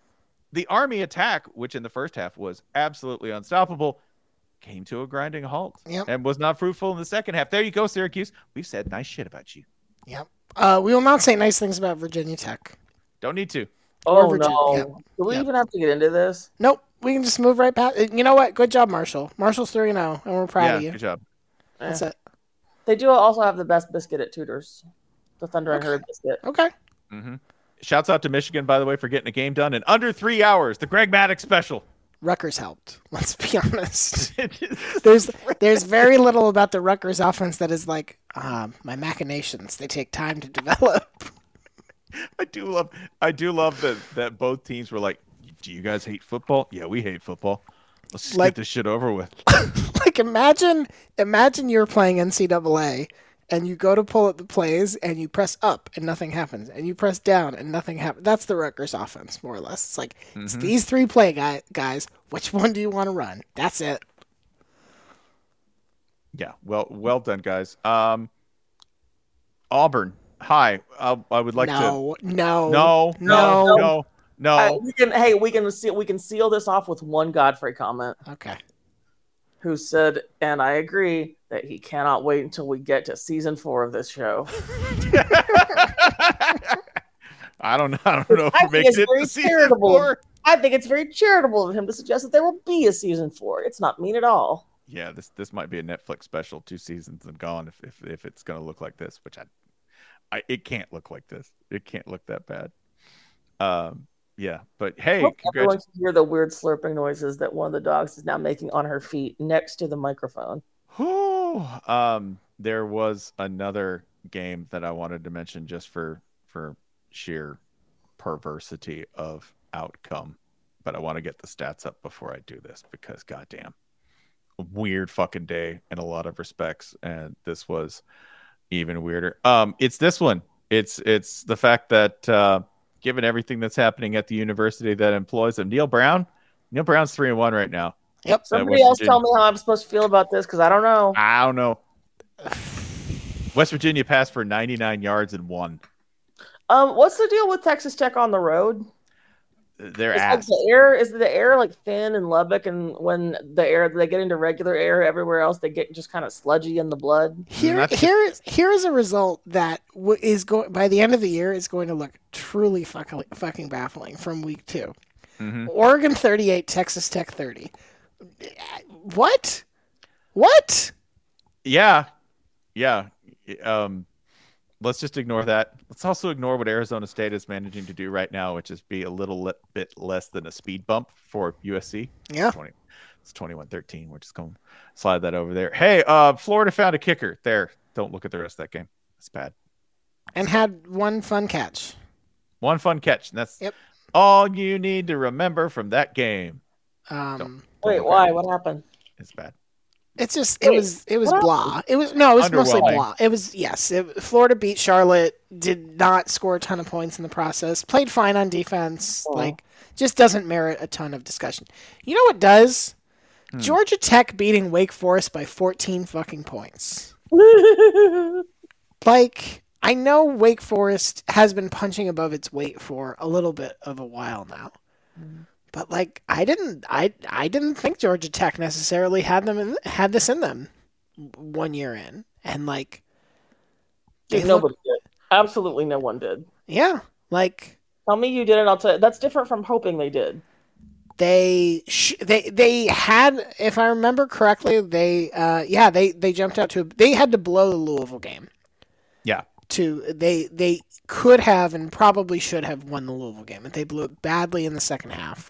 the Army attack, which in the first half was absolutely unstoppable, came to a grinding halt and was not fruitful in the second half. There you go, Syracuse. We've said nice shit about you. Yep. We will not say nice things about Virginia Tech. Don't need to. Oh, no. Do we even have to get into this? Nope. We can just move right past. You know what? Good job, Marshall. Marshall's 3-0, and we're proud of you. Good job. That's it. They do also have the best biscuit at Tudor's. The Thunder and Herd biscuit. Okay. Mm-hmm. Shouts out to Michigan, by the way, for getting a game done in under 3 hours. The Greg Maddux special. Rutgers helped. Let's be honest. There's very little about the Rutgers offense that is like my machinations. They take time to develop. I do love that both teams were like, "Do you guys hate football? Yeah, we hate football. Let's just get this shit over with." Like imagine you're playing NCAA and you go to pull up the plays and you press up and nothing happens, and you press down and nothing happens. That's the Rutgers offense, more or less. It's like it's these three play guys. Which one do you want to run? That's it. Yeah, well done, guys. Auburn. Hi, I would like to. No. We can seal this off with one Godfrey comment. Okay. Who said, and I agree, that he cannot wait until we get to season 4 of this show. I don't know if it makes it to season 4. I think it's very charitable of him to suggest that there will be a season 4. It's not mean at all. Yeah, this might be a Netflix special, 2 seasons and gone if it's going to look like this, which it can't look like this. It can't look that bad. Yeah, but hey, everyone can hear the weird slurping noises that one of the dogs is now making on her feet next to the microphone. There was another game that I wanted to mention just for sheer perversity of outcome, but I want to get the stats up before I do this because goddamn, a weird fucking day in a lot of respects, and this was even weirder. It's this one. It's the fact that given everything that's happening at the university that employs him, Neil Brown's 3-1 right now. Yep. Somebody else tell me how I'm supposed to feel about this because I don't know. West Virginia passed for 99 yards and 1. What's the deal with Texas Tech on the road? Their ass. Is the air like thin in Lubbock, and when they get into regular air everywhere else, they get just kind of sludgy in the blood. Here is a result that is going by the end of the year is going to look truly fucking baffling from week 2. Mm-hmm. Oregon 38, Texas Tech 30. What? Yeah. Let's just ignore that. Let's also ignore what Arizona State is managing to do right now, which is be a little bit less than a speed bump for USC. Yeah. It's 21-13. We're just going to slide that over there. Hey, Florida found a kicker. There. Don't look at the rest of that game. It's bad. And had one fun catch. And that's all you need to remember from that game. Wait, why? What happened? It's bad. It's just it was blah. It was mostly blah. It was Florida beat Charlotte, did not score a ton of points in the process, played fine on defense, just doesn't merit a ton of discussion. You know what does? Georgia Tech beating Wake Forest by 14 fucking points. I know Wake Forest has been punching above its weight for a little bit of a while now. But I didn't think Georgia Tech necessarily had this in them 1 year in, and nobody did. Absolutely, no one did. Yeah, tell me you didn't. I'll tell you. That's different from hoping they did. They had, if I remember correctly, they jumped out to. They had to blow the Louisville game. Yeah. They could have and probably should have won the Louisville game, but they blew it badly in the second half.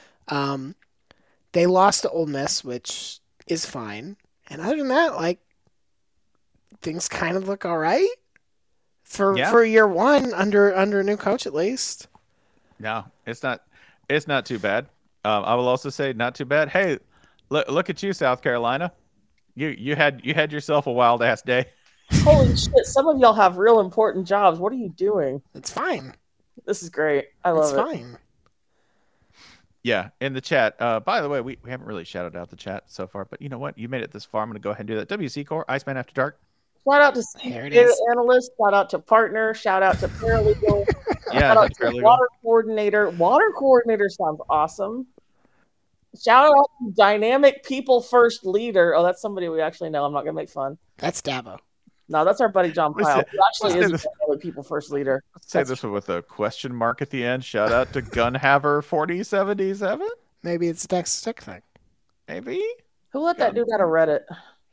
They lost to Ole Miss, which is fine. And other than that, things kind of look all right for year one under a new coach at least. No, it's not too bad. I will also say not too bad. Hey, look at you, South Carolina. You had yourself a wild ass day. Holy shit! Some of y'all have real important jobs. What are you doing? It's fine. This is great. I love it. It's fine. Yeah, in the chat. By the way, we haven't really shouted out the chat so far, but you know what? You made it this far. I'm going to go ahead and do that. WC Core, Iceman After Dark. Shout out to There it data is. analyst. Shout out to partner. Shout out to paralegal. Yeah, Shout out that's to paralegal. water coordinator. Water coordinator sounds awesome. Shout out to dynamic people first leader. Oh, that's somebody we actually know. I'm not gonna make fun. That's Dabo. No, that's our buddy John Let's Pyle. say- Who actually let's is say a dynamic people first leader. Let's say this one with a question mark at the end. Shout out to Gunhaver 4077. Maybe it's a Dex Stick thing. Maybe. Who let that dude out of Reddit?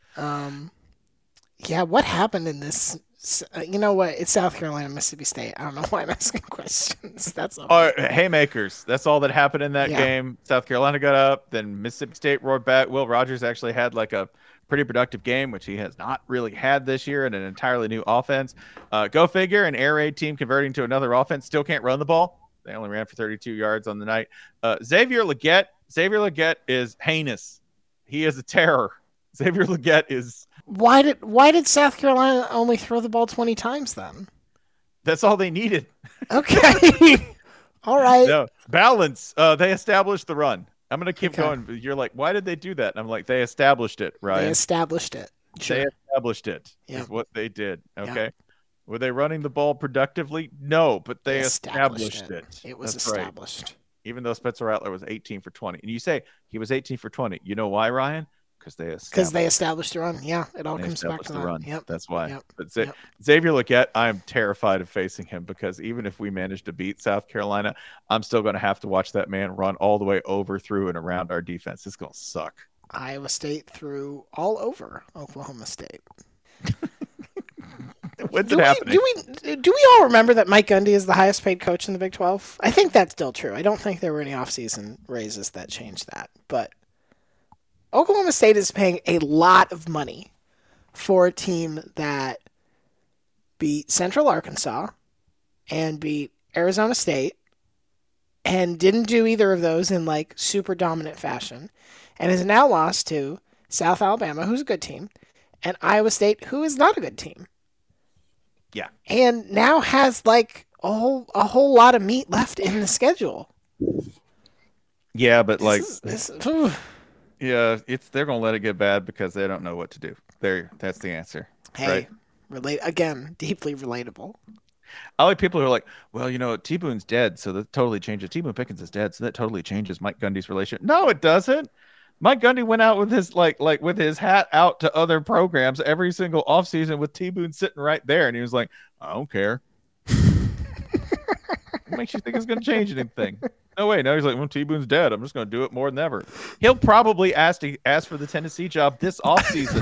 Yeah, what happened in this? You know what? It's South Carolina, Mississippi State. I don't know why I'm asking questions. That's all. Haymakers. That's all that happened in that Yeah. game. South Carolina got up, then Mississippi State roared back. Will Rogers actually had like a pretty productive game, which he has not really had this year, and an entirely new offense. Go figure, an air raid team converting to another offense still can't run the ball. They only ran for 32 yards on the night. Xavier Legette is heinous. He is a terror. Xavier Legette is. Why did South Carolina only throw the ball 20 times then? That's all they needed. Okay. All right. No balance. They established the run. I'm gonna keep Okay. going. You're like, why did they do that? And I'm like, they established it, Ryan. They established it. They Sure. established it. Yeah. Is what they did. Yeah. Okay. Were they running the ball productively? No, but they established it. It was That's right. established. Even though Spencer Rattler was 18 for 20, and you say he was 18 for 20. You know why, Ryan? Because Because they established the run. Yeah, it all They comes back established to the that. run. Yep. That's why. Yep. But Yep. Xavier Legette, I'm terrified of facing him, because even if we manage to beat South Carolina, I'm still going to have to watch that man run all the way over, through, and around our defense. It's going to suck. Iowa State threw all over Oklahoma State. When's it happening? Do we all remember that Mike Gundy is the highest paid coach in the Big 12? I think that's still true. I don't think there were any offseason raises that changed that. But Oklahoma State is paying a lot of money for a team that beat Central Arkansas and beat Arizona State and didn't do either of those in like super dominant fashion, and has now lost to South Alabama, who's a good team, and Iowa State, who is not a good team. Yeah. And now has like a whole lot of meat left in the schedule. Yeah, but Ooh. they're going to let it get bad because they don't know what to do. That's the answer. Hey, right? Deeply relatable. I like people who are like, well, T-Boon's dead, so that totally changes. T-Boon Pickens is dead, so that totally changes Mike Gundy's relationship. No, it doesn't. Mike Gundy went out with his with his hat out to other programs every single offseason with T-Boon sitting right there, and he was like, I don't care. What makes you think it's going to change anything? No way. No, he's like, well, T-Boon's dead. I'm just going to do it more than ever. He'll probably ask for the Tennessee job this offseason.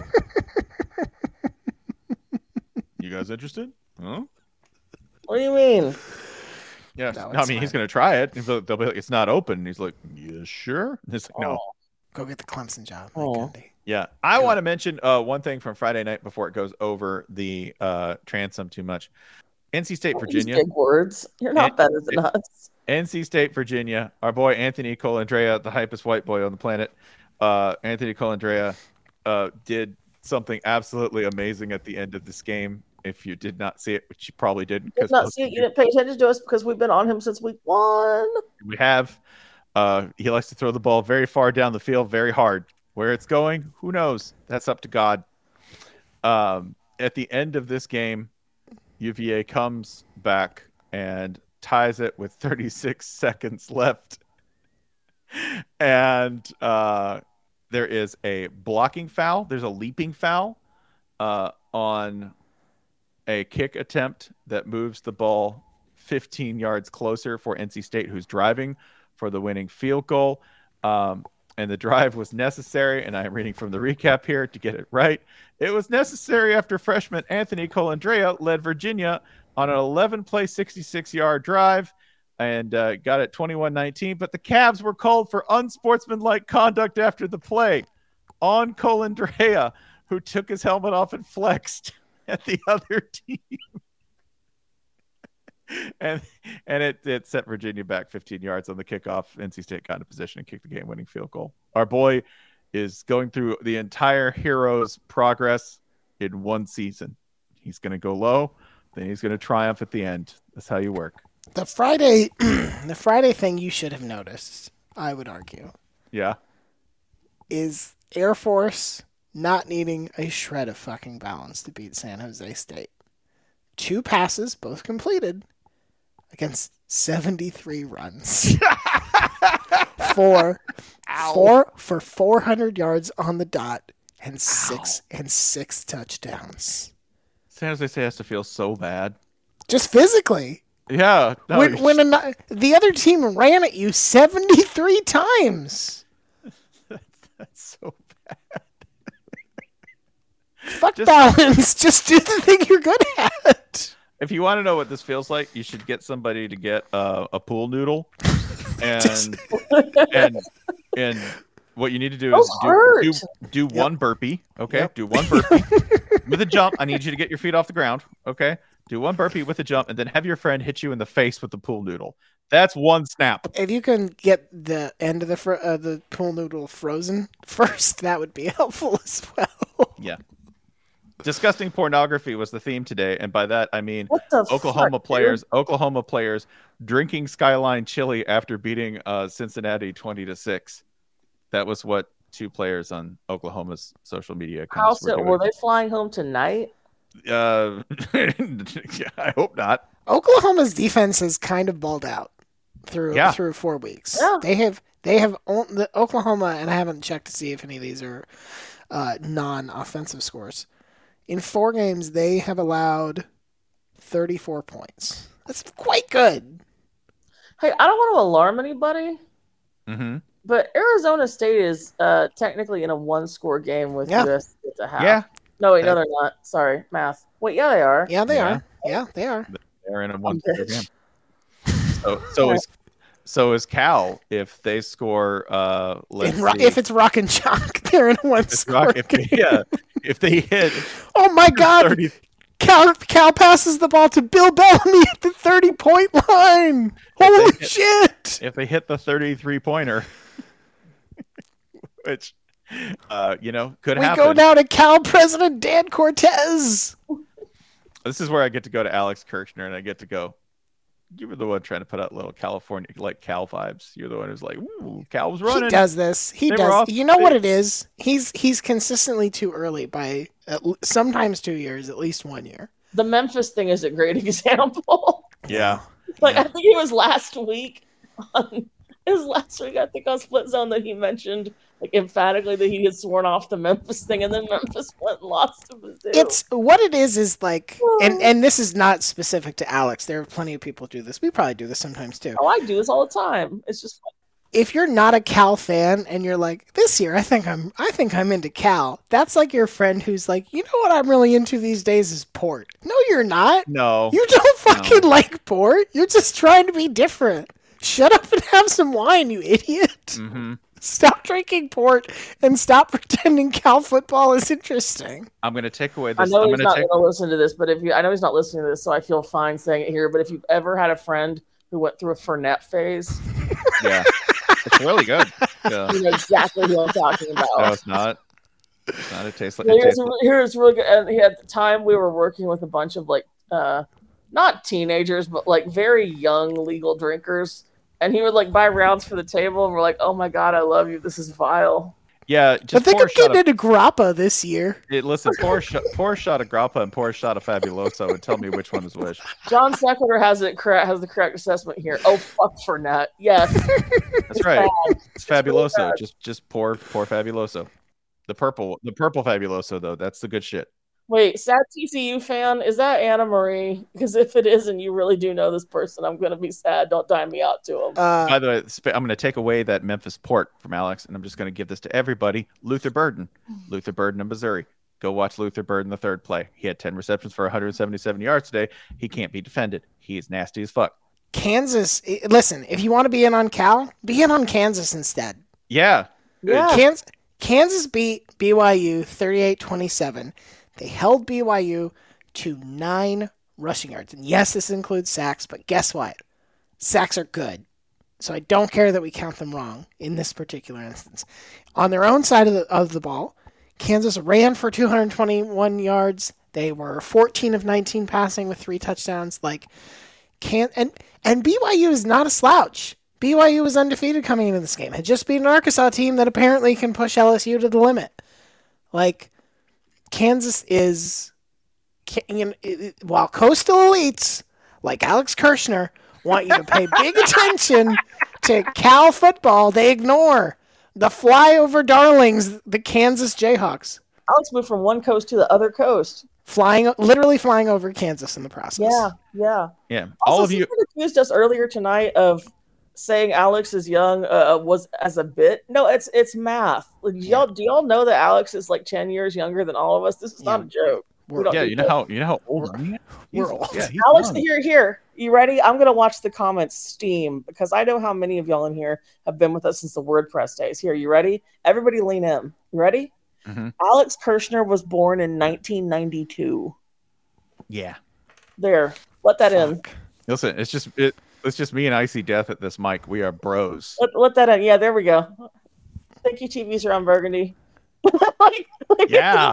You guys interested? Huh? What do you mean? Yeah, No, I mean, he's going to try it. They'll be like, it's not open. And he's like, yeah, sure. And it's like, no. Go get the Clemson job, Oh. Mike Gundy. Yeah, I want to mention one thing from Friday night before it goes over the transom too much. NC State, Don't use Virginia. big words. You're not better than us. NC State, Virginia. Our boy Anthony Colandrea, the hypest white boy on the planet. Anthony Colandrea did something absolutely amazing at the end of this game. If you did not see it, which you probably didn't, You did not see it. You didn't pay attention to us because we've been on him since week 1. we have. He likes to throw the ball very far down the field, very hard. Where it's going, who knows? That's up to God. At the end of this game, UVA comes back and ties it with 36 seconds left. And there is a blocking foul. There's a leaping foul on a kick attempt that moves the ball 15 yards closer for NC State, who's driving for the winning field goal. And the drive was necessary, and I'm reading from the recap here to get it right. It was necessary after freshman Anthony Colandrea led Virginia on an 11-play, 66-yard drive and got it 21-19. But the Cavs were called for unsportsmanlike conduct after the play on Colandrea, who took his helmet off and flexed at the other team. And it set Virginia back 15 yards on the kickoff. NC State got in position and kicked the game-winning field goal. Our boy is going through the entire Heroes progress in one season. He's going to go low, then he's going to triumph at the end. That's how you work. The Friday thing you should have noticed, I would argue, Yeah. is Air Force not needing a shred of fucking balance to beat San Jose State. 2 passes, both completed, against 73 runs. for 400 yards on the dot and six touchdowns. San Jose State has to feel so bad. Just physically. Yeah. No, When the other team ran at you 73 times. That's so bad. Fuck balance. Just do the thing you're good at. If you want to know what this feels like, you should get somebody to get a pool noodle, and and what you need to do is do one burpee. Okay, Yep. do one burpee with a jump. I need you to get your feet off the ground. Okay, do one burpee with a jump, and then have your friend hit you in the face with the pool noodle. That's one snap. If you can get the end of the pool noodle frozen first, that would be helpful as well. Yeah. Disgusting pornography was the theme today, and by that I mean What the Oklahoma fuck, players drinking Skyline chili after beating Cincinnati 20-6. That was what 2 players on Oklahoma's social media accounts were doing. Were they flying home tonight? I hope not. Oklahoma's defense has kind of balled out through 4 weeks. Yeah. They have the Oklahoma, and I haven't checked to see if any of these are non-offensive scores. In 4 games, they have allowed 34 points. That's quite good. Hey, I don't want to alarm anybody, but Arizona State is technically in a 1-score game with USC at the half. Yeah. No, wait, no, they're not. Sorry, math. Wait, yeah, they are. Yeah, they are. Yeah, they are. They're in a 1-score game. So is Cal if they score if it's Rock and Chalk, they're in a 1-score game. If they hit oh my god 30... Cal passes the ball to Bill Bellamy at the 30-point line. Holy shit. If they hit the 33-pointer, which could happen. We go now to Cal President Dan Cortez. This is where I get to go to Alex Kirchner, and I get to go, you were the one trying to put out little California, like Cal vibes. You're the one who's like, ooh, Cal was running. He does this. He does. You know what it is? He's consistently too early by sometimes 2 years, at least 1 year. The Memphis thing is a great example. Yeah. I think it was last week. I think on Split Zone that he mentioned emphatically that he had sworn off the Memphis thing, and then Memphis went and lost to Mizzou. It's what it is like, and this is not specific to Alex. There are plenty of people who do this. We probably do this sometimes too. Oh, I do this all the time. It's just if you're not a Cal fan and you're like, this year I think I'm into Cal. That's like your friend who's like, you know what I'm really into these days is port. No, you're not. No, you don't fucking like port. You're just trying to be different. Shut up and have some wine, you idiot. Mm-hmm. Stop drinking port and stop pretending Cal football is interesting. I'm going to take away this. I know he's not going to listen to this, but I know he's not listening to this, so I feel fine saying it here. But if you've ever had a friend who went through a Fournette phase, yeah, it's really good. Yeah. You know exactly who I'm talking about. No, it's not. It's not. It tastes like. Here's really good. And at the time, we were working with a bunch of not teenagers, but very young legal drinkers. And he would buy rounds for the table, and we're like, "Oh my god, I love you. This is vile." Yeah, just I think I'm getting into grappa this year. Listen, pour a shot of grappa and pour a shot of Fabuloso, and tell me which one is which. John Seckler has the correct assessment here. Oh fuck Fournette, yes, that's right. It's Fabuloso. Just pour Fabuloso. The purple Fabuloso though. That's the good shit. Wait, sad TCU fan? Is that Anna Marie? Because if it is, and you really do know this person, I'm going to be sad. Don't dime me out to him. By the way, I'm going to take away that Memphis port from Alex, and I'm just going to give this to everybody. Luther Burden of Missouri. Go watch Luther Burden the third play. He had 10 receptions for 177 yards today. He can't be defended. He is nasty as fuck. Kansas, listen, if you want to be in on Cal, be in on Kansas instead. Yeah. Kansas beat BYU 38-27. They held BYU to 9 rushing yards. And yes, this includes sacks, but guess what? Sacks are good. So I don't care that we count them wrong in this particular instance. On their own side of the ball, Kansas ran for 221 yards. They were 14 of 19 passing with 3 touchdowns. And BYU is not a slouch. BYU was undefeated coming into this game. Had just beat an Arkansas team that apparently can push LSU to the limit. Like, Kansas is, while coastal elites like Alex Kirshner want you to pay big attention to Cal football, they ignore the flyover darlings, the Kansas Jayhawks. Alex moved from one coast to the other coast. Literally flying over Kansas in the process. Yeah. All Also, of you someone accused us earlier tonight of saying Alex is young was as a bit. No, it's math. Like, do y'all know that Alex is like 10 years younger than all of us? This is not a joke. you know how old I am? We're old. Yeah, he's Alex, young. here. You ready? I'm gonna watch the comments steam because I know how many of y'all in here have been with us since the WordPress days. Here, you ready? Everybody lean in. You ready? Mhm. Alex Kirshner was born in 1992. Yeah. There. Let that in. Listen, it's just me and Icy Death at this mic. We are bros. Let that in. Yeah, there we go. Thank you, TVs around Burgundy. Yeah.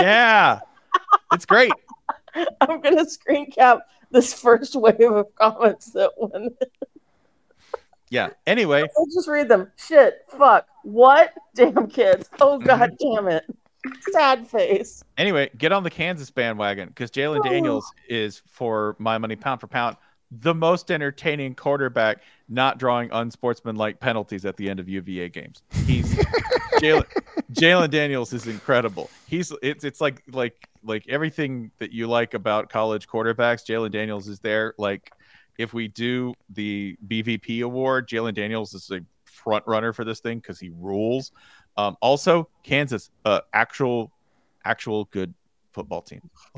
It's great. I'm gonna screen cap this first wave of comments that went. Yeah. Anyway, Let's just read them. Shit. Fuck. What? Damn kids. Oh god damn it. Sad face. Anyway, get on the Kansas bandwagon because Jalen Daniels is, for my money, pound for pound, the most entertaining quarterback, not drawing unsportsmanlike penalties at the end of UVA games. He's Jalen Daniels is incredible. It's like everything that you like about college quarterbacks. Jalen Daniels is there. Like, if we do the BVP award, Jalen Daniels is a front runner for this thing because he rules. Also, Kansas, actual good football team.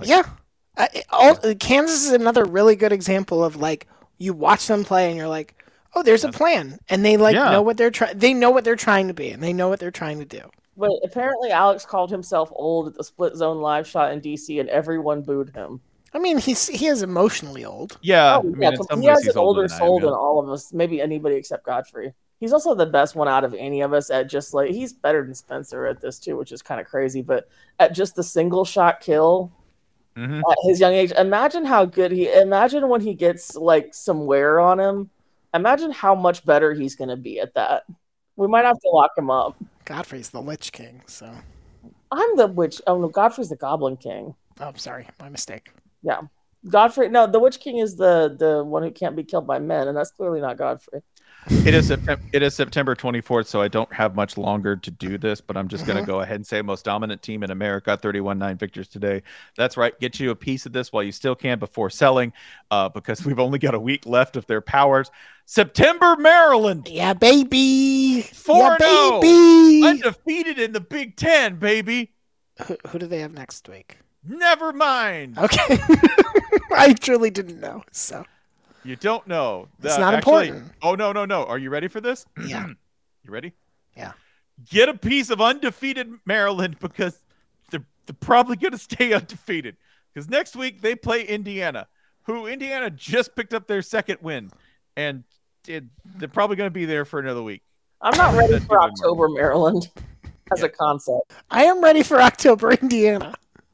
Kansas is another really good example of, like, you watch them play and you're like, oh, there's a plan, and they know what they're trying. They know what they're trying to be, and they know what they're trying to do. But apparently, Alex called himself old at the split zone live shot in DC, and everyone booed him. I mean, he is emotionally old. Yeah, he has an older soul than all of us. Maybe anybody except Godfrey. He's also the best one out of any of us at just like, he's better than Spencer at this too, which is kind of crazy. But at just the single shot kill at his young age, imagine how good imagine when he gets like some wear on him. Imagine how much better he's going to be at that. We might have to lock him up. Godfrey's the Lich King, so. I'm the witch. Oh no, Godfrey's the Goblin King. Oh, sorry, my mistake. Yeah, Godfrey. No, the Witch King is the one who can't be killed by men, and that's clearly not Godfrey. It is September 24th, so I don't have much longer to do this, but I'm just going to go ahead and say most dominant team in America, 31-9 victors today. That's right. Get you a piece of this while you still can before selling, because we've only got a week left of their powers. September, Maryland. Yeah, baby. 4-0. Baby. Undefeated in the Big Ten, baby. Who do they have next week? Never mind. Okay. I truly didn't know, so. You don't know. It's not important. Oh, no. Are you ready for this? Yeah. You ready? Yeah. Get a piece of undefeated Maryland because they're probably going to stay undefeated. Because next week they play Indiana, who Indiana just picked up their second win. And they're probably going to be there for another week. I'm not ready for October Maryland as a concept. I am ready for October Indiana.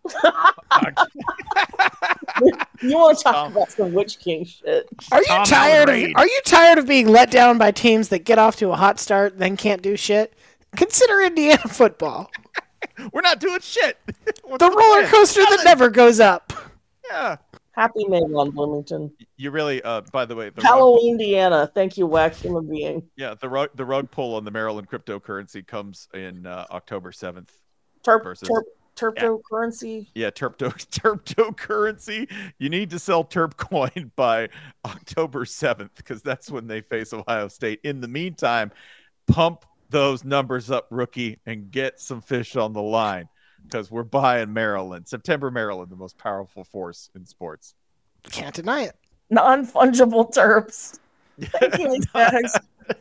You want to talk about some Witch King shit? Are you tired of being let down by teams that get off to a hot start then can't do shit? Consider Indiana football. We're not doing shit. The roller coaster that never goes up. Yeah. Happy Mayland, Bloomington. You really, by the way, Halloween, Indiana. Thank you, whack human being. Yeah, the rug pull on the Maryland cryptocurrency comes in October 7th. Terptocurrency? Yeah, terptocurrency. You need to sell Terp coin by October 7th because that's when they face Ohio State. In the meantime, pump those numbers up, rookie, and get some fish on the line because we're buying Maryland. September, Maryland, the most powerful force in sports. Can't deny it. Non-fungible terps. Thank you, guys.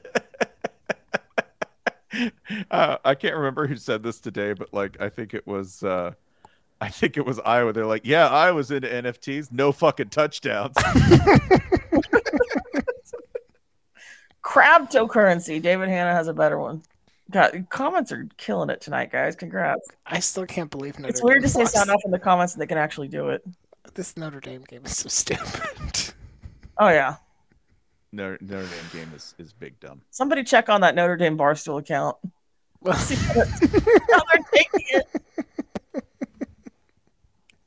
I can't remember who said this today, but like I think it was Iowa. They're like, yeah, I was into NFTs, no fucking touchdowns. Crabtocurrency. David Hanna has a better one. God, comments are killing it tonight, guys. Congrats. I still can't believe Notre Dame. It's weird to say sound off in the comments and they can actually do it. This Notre Dame game is so stupid. Oh yeah. Notre Dame game is big dumb. Somebody check on that Notre Dame Barstool account. See how they're taking it.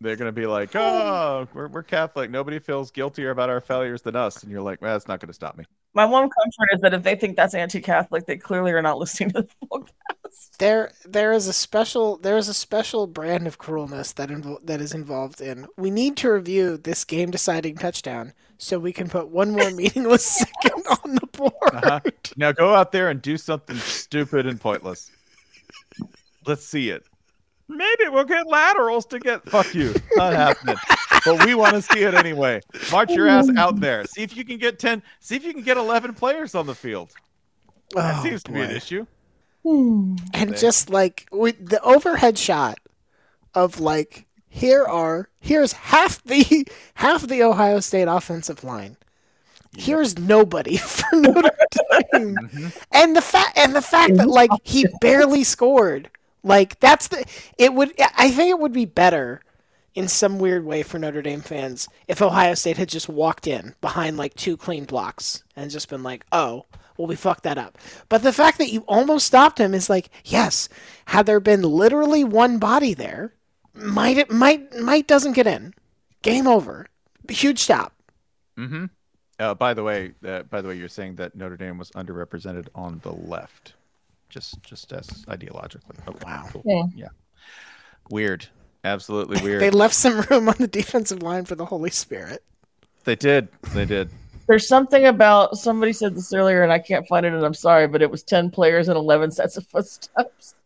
They're going to be like, oh, we're Catholic. Nobody feels guiltier about our failures than us. And you're like, well, that's not going to stop me. My one comfort is that if they think that's anti-Catholic, they clearly are not listening to the podcast. There is a special brand of cruelness that is involved in. We need to review this game-deciding touchdown so we can put one more meaningless second on the board. Now go out there and do something stupid and pointless. Let's see it. Maybe we'll get laterals to get. Fuck you. Not happening. But we want to see it anyway. March your ass out there. See if you can get 10. See if you can get 11 players on the field. That seems to be an issue. And just like with the overhead shot of like, here's half the Ohio State offensive line. Here's nobody for Notre Dame. And the fact that like he barely scored. Like I think it would be better in some weird way for Notre Dame fans if Ohio State had just walked in behind like 2 clean blocks and just been like, oh, well, we fucked that up. But the fact that you almost stopped him is like, yes, had there been literally one body there, might doesn't get in. Game over. Huge stop. Mm-hmm. By the way, you're saying that Notre Dame was underrepresented on the left. Just as ideologically. Okay, wow. Cool. Yeah. Weird. Absolutely weird. They left some room on the defensive line for the Holy Spirit. They did. There's something about, somebody said this earlier and I can't find it and I'm sorry, but it was 10 players and 11 sets of footsteps.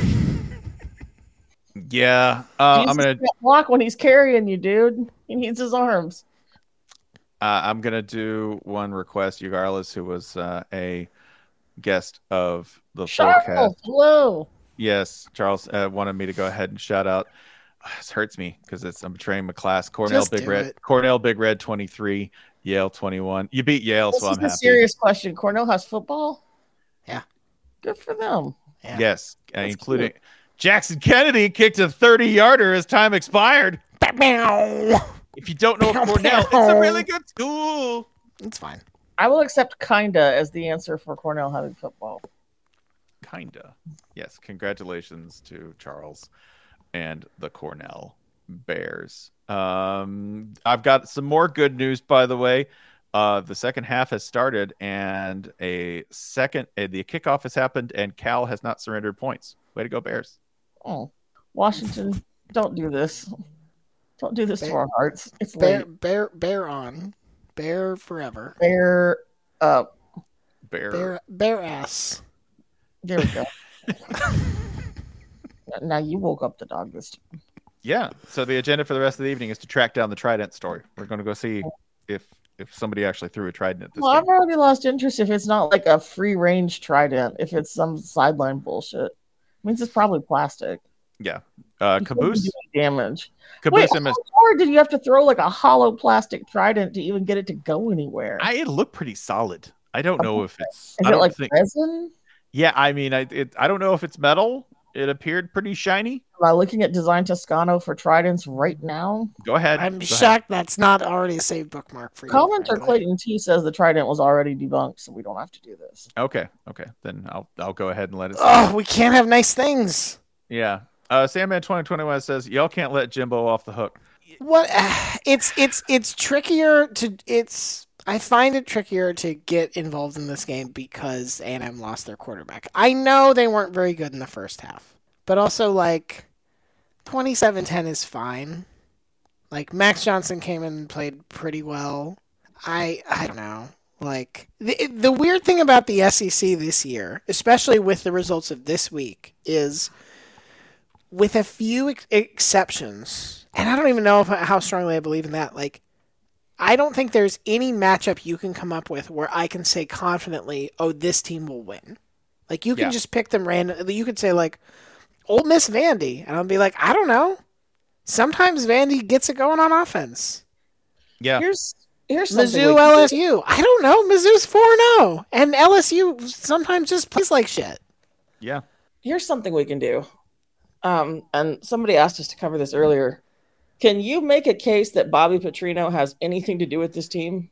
Yeah. I'm going to block when he's carrying you, dude. He needs his arms. I'm going to do one request. Ugarlis, who was a guest of the Fullcast. Hello. Yes, Charles wanted me to go ahead and shout out. This hurts me because I'm betraying my class. Cornell Big Red 23, Yale 21. You beat Yale, so I'm happy. This is a serious question. Cornell has football? Yeah. Good for them. Yeah. Yes, including cute. Jackson Kennedy kicked a 30-yarder as time expired. If you don't know Cornell, it's a really good school. It's fine. I will accept kinda as the answer for Cornell having football. Kinda. Yes. Congratulations to Charles and the Cornell Bears. I've got some more good news, by the way. The second half has started, and the kickoff has happened, and Cal has not surrendered points. Way to go, Bears! Oh, Washington, don't do this. Don't do this to our hearts. It's late. Bear on. Bear forever. Bear up. Bear ass. There we go. Now you woke up the dog this time. Yeah. So the agenda for the rest of the evening is to track down the Trident story. We're going to go see if somebody actually threw a Trident at this game. I've already lost interest if it's not like a free range Trident. If it's some sideline bullshit, it means it's probably plastic. Yeah. Caboose damage. Caboose. Wait, how hard did you have to throw like a hollow plastic Trident to even get it to go anywhere? It looked pretty solid. I don't know if it's. Is it like resin? Yeah, I mean, I don't know if it's metal. It appeared pretty shiny. Am I looking at Design Toscano for Tridents right now? Go ahead. I'm shocked that's not already a saved bookmark for you. Commenter Clayton T says the Trident was already debunked, so we don't have to do this. Okay. Then I'll go ahead and let it. Oh, we can't have nice things. Yeah. Sandman 2021 says y'all can't let Jimbo off the hook. What? It's trickier to I find it trickier to get involved in this game because A&M lost their quarterback. I know they weren't very good in the first half, but also like 27-10 is fine. Like Max Johnson came in and played pretty well. I don't know. Like the weird thing about the SEC this year, especially with the results of this week, is with a few exceptions, and I don't even know how strongly I believe in that. Like, I don't think there's any matchup you can come up with where I can say confidently, oh, this team will win. Like, you can just pick them randomly. You could say, like, Ole Miss Vandy, and I'll be like, I don't know. Sometimes Vandy gets it going on offense. Yeah. Here's Mizzou, LSU. I don't know. Mizzou's 4-0, and LSU sometimes just plays like shit. Yeah. Here's something we can do. And somebody asked us to cover this earlier. Can you make a case that Bobby Petrino has anything to do with this team?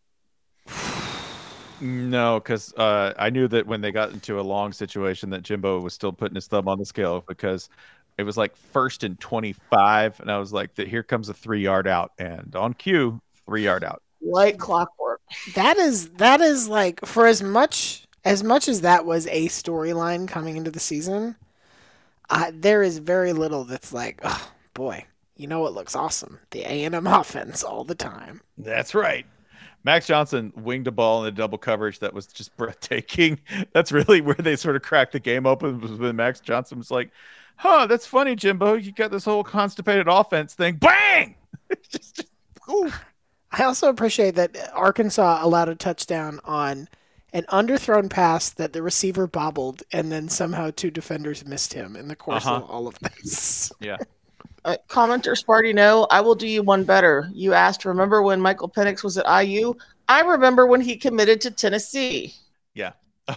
No, because I knew that when they got into a long situation that Jimbo was still putting his thumb on the scale because it was like 1st and 25, and I was like, here comes a 3-yard out, and on cue, 3-yard out. Like clockwork. That is like, for as much as that was a storyline coming into the season, there is very little that's like, oh boy, you know what looks awesome? The A&M offense all the time. That's right. Max Johnson winged a ball in a double coverage that was just breathtaking. That's really where they sort of cracked the game open, was when Max Johnson was like, that's funny, Jimbo. You got this whole constipated offense thing. Bang! just ooh. I also appreciate that Arkansas allowed a touchdown on an underthrown pass that the receiver bobbled, and then somehow 2 defenders missed him in the course of all of this. Yeah. Commenter Sparty, no, I will do you one better. You asked, remember when Michael Penix was at IU? I remember when he committed to Tennessee. Yeah.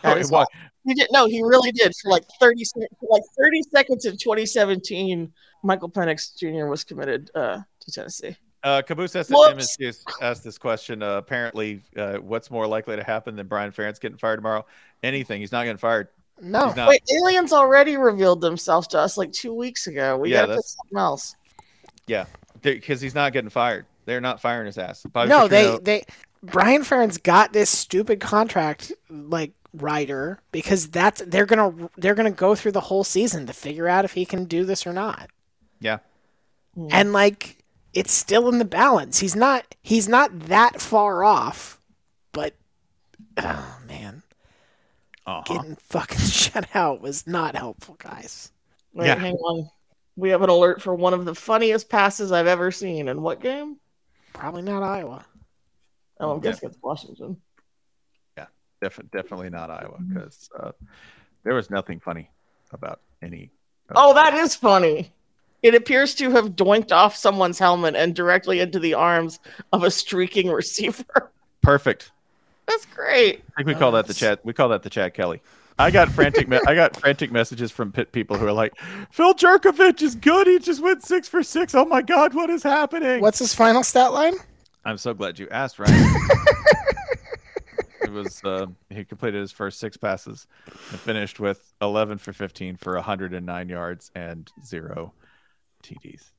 He did. No, he really did. For like 30 seconds in 2017, Michael Penix Jr. was committed to Tennessee. Caboose asked this question. Apparently, what's more likely to happen than Brian Ferentz getting fired tomorrow? Anything. He's not getting fired. No. Wait, aliens already revealed themselves to us like 2 weeks ago. We gotta put something else. Yeah, because he's not getting fired. They're not firing his ass. No, Brian Ferentz got this stupid contract like rider because they're gonna go through the whole season to figure out if he can do this or not. Yeah, and like it's still in the balance. He's not that far off, but oh man. Getting fucking shut out was not helpful, guys. Wait, hang on. We have an alert for one of the funniest passes I've ever seen. In what game? Probably not Iowa. Oh, I'm guessing it's Washington. Yeah, definitely not Iowa, because there was nothing funny about any. Oh, that is funny. It appears to have doinked off someone's helmet and directly into the arms of a streaking receiver. Perfect. That's great. I think we call that the chat. We call that the Chad Kelly. I got frantic messages from people who are like, Phil Jerkovich is good. He just went 6 for 6. Oh my God, what is happening? What's his final stat line? I'm so glad you asked, Ryan. It was he completed his first 6 passes and finished with 11 for 15 for 109 yards and 0 TDs.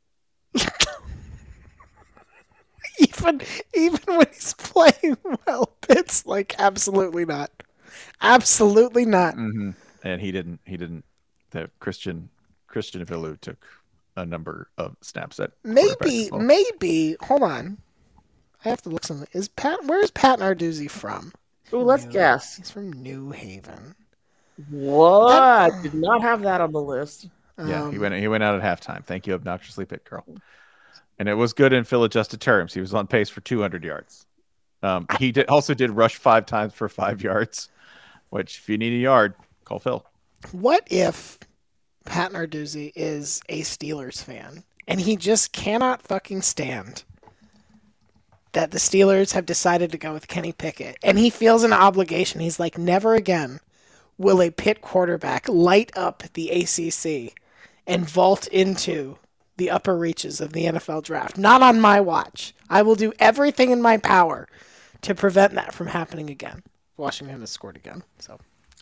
Even when he's playing well, it's like absolutely not. Mm-hmm. And he didn't. The Christian Vilu took a number of snaps at maybe. Hold on, I have to look something. Where's Pat Narduzzi from? Ooh, let's guess. He's from New Haven. What? I did not have that on the list. Yeah, he went out at halftime. Thank you, obnoxiously pit girl. And it was good in Phil adjusted terms. He was on pace for 200 yards. He also did rush 5 times for 5 yards, which if you need a yard, call Phil. What if Pat Narduzzi is a Steelers fan and he just cannot fucking stand that the Steelers have decided to go with Kenny Pickett, and he feels an obligation. He's like, never again will a Pitt quarterback light up the ACC and vault into the upper reaches of the NFL draft. Not on my watch. I will do everything in my power to prevent that from happening again. Washington has scored again, so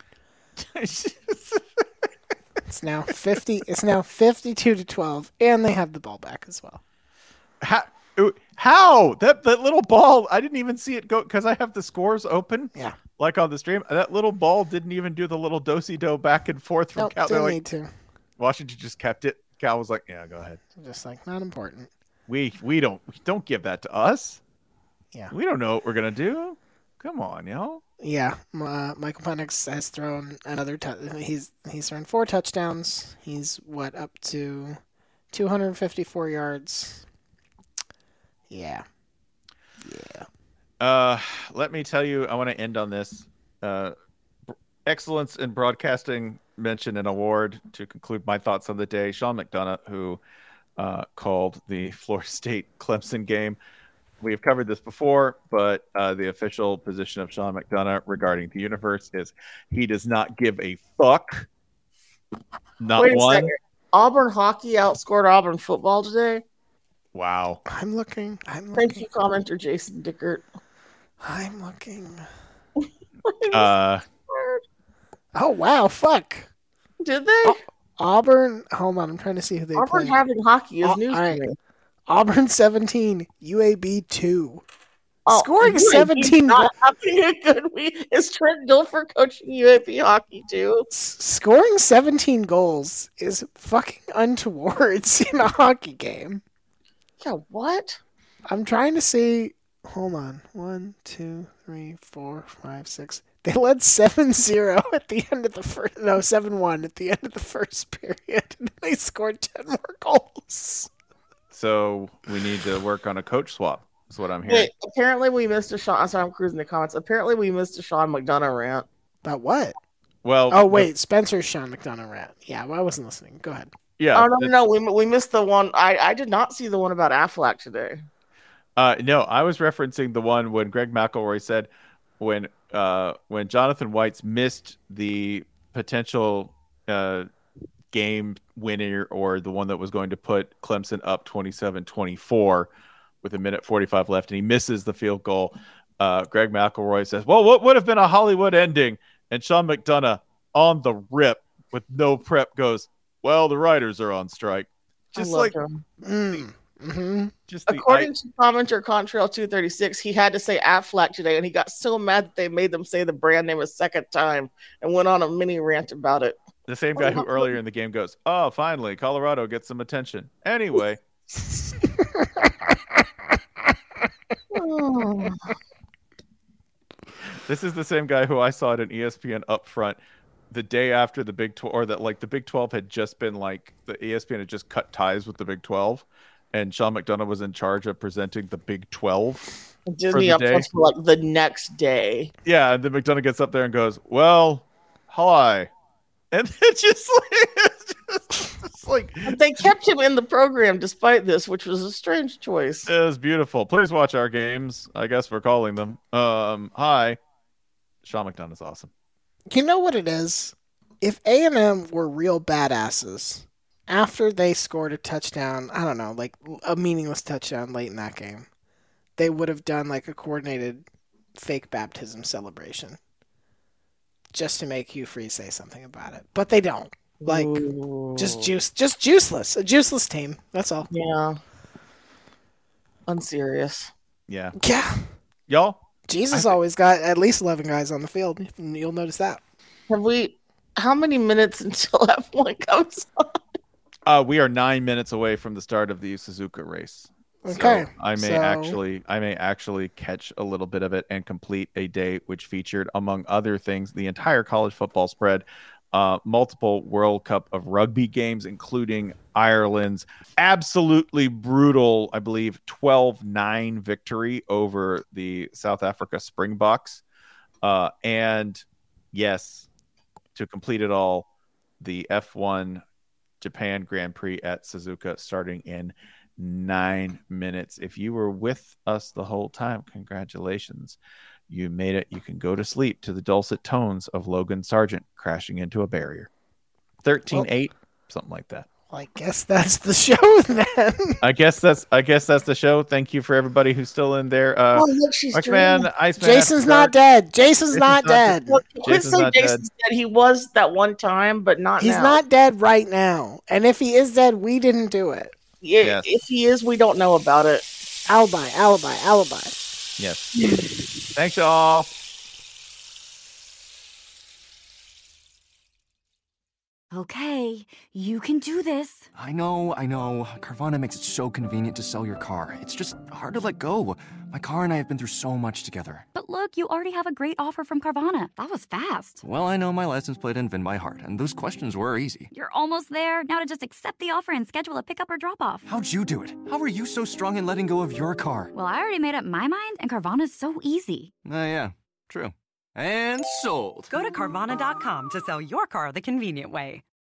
it's now 50. It's now 52-12, and they have the ball back as well. How that little ball? I didn't even see it go because I have the scores open. Yeah, like on the stream, that little ball didn't even do the little do-si-do back and forth from Cal. Didn't need to. Washington just kept it. Cal was like, "Yeah, go ahead." Just like, not important. We don't give that to us. Yeah, we don't know what we're gonna do. Come on, y'all. Yeah, Michael Penix has thrown another. He's thrown 4 touchdowns. He's up to 254 yards. Yeah. Let me tell you, I want to end on this. Excellence in broadcasting mention and award to conclude my thoughts on the day. Sean McDonough, who called the Florida State Clemson game. We have covered this before, but the official position of Sean McDonough regarding the universe is he does not give a fuck. Wait a second. Auburn hockey outscored Auburn football today? Wow. I'm looking. Thank you, commenter Jason Dickert. I'm looking. Oh, wow, fuck. Did they? Auburn, hold on, I'm trying to see who they Auburn play. having hockey is news all to right. me. Auburn 17, UAB 2. Oh, Scoring UAB 17 not having a good week. Is Trent Dilfer coaching UAB hockey too? Scoring 17 goals is fucking untowards in a hockey game. Yeah, what? I'm trying to see. Hold on. 1, 2, 3, 4, 5, 6. They led 7-0 at the end of the first. No, 7-1 at the end of the first period. And they scored 10 more goals. So we need to work on a coach swap. Is what I'm hearing. Wait, apparently we missed a Sean. Sorry, I'm cruising the comments. Apparently we missed a Sean McDonough rant. About what? Well. Oh wait, Spencer's Sean McDonough rant. Yeah, well, I wasn't listening. Go ahead. Yeah. Oh no, we missed the one. I did not see the one about Aflac today. No, I was referencing the one when Greg McElroy said when Jonathan White's missed the potential game winner or the one that was going to put Clemson up 27-24 with 1:45 left, and he misses the field goal. Greg McElroy says, well, what would have been a Hollywood ending? And Sean McDonough on the rip with no prep goes, well, the writers are on strike. Just like just according to commenter Contrail 236, he had to say Aflac today, and he got so mad that they made them say the brand name a second time and went on a mini rant about it. The same guy who earlier in the game goes, oh, finally, Colorado gets some attention. Anyway. This is the same guy who I saw at an ESPN Upfront the day after the Big 12, or that like the Big 12 had just been like the ESPN had just cut ties with the Big 12, and Sean McDonough was in charge of presenting the Big 12 Disney Upfront for like the next day. Yeah, and then McDonough gets up there and goes, "Well, hi," and it's just like they kept him in the program despite this, which was a strange choice. It was beautiful. Please watch our games. I guess we're calling them. Hi. Sean McDonough's awesome. You know what it is? If A&M were real badasses, after they scored a touchdown, I don't know, like a meaningless touchdown late in that game, they would have done like a coordinated fake baptism celebration just to make Hugh Freeze say something about it. But they don't. Like, just juiceless. A juiceless team. That's all. Yeah. Unserious. Yeah. Yeah. Y'all? Jesus always got at least 11 guys on the field. You'll notice that. How many minutes until F1 comes on? We are 9 minutes away from the start of the Suzuka race. Okay. So I may actually catch a little bit of it and complete a day which featured, among other things, the entire college football spread, multiple World Cup of Rugby games, including Ireland's absolutely brutal, I believe, 12-9 victory over the South Africa Springboks. And yes, to complete it all, the F1 Japan Grand Prix at Suzuka starting in 9 minutes. If you were with us the whole time, congratulations. You made it. You can go to sleep to the dulcet tones of Logan Sargent crashing into a barrier. 13-8, something like that. Well, I guess that's the show then. I guess that's the show. Thank you for everybody who's still in there. Look, she's Iceman, Jason's not dead. Jason's not dead. Look, Jason's not dead. He was that one time, but not now. He's not dead right now. And if he is dead, we didn't do it. Yeah, yes. If he is, we don't know about it. Alibi. Yes. Thanks, y'all. Okay, you can do this. I know. Carvana makes it so convenient to sell your car. It's just hard to let go. My car and I have been through so much together. But look, you already have a great offer from Carvana. That was fast. Well, I know my license plate and VIN by heart, and those questions were easy. You're almost there. Now to just accept the offer and schedule a pickup or drop-off. How'd you do it? How are you so strong in letting go of your car? Well, I already made up my mind, and Carvana's so easy. Yeah, true. And sold. Go to Carvana.com to sell your car the convenient way.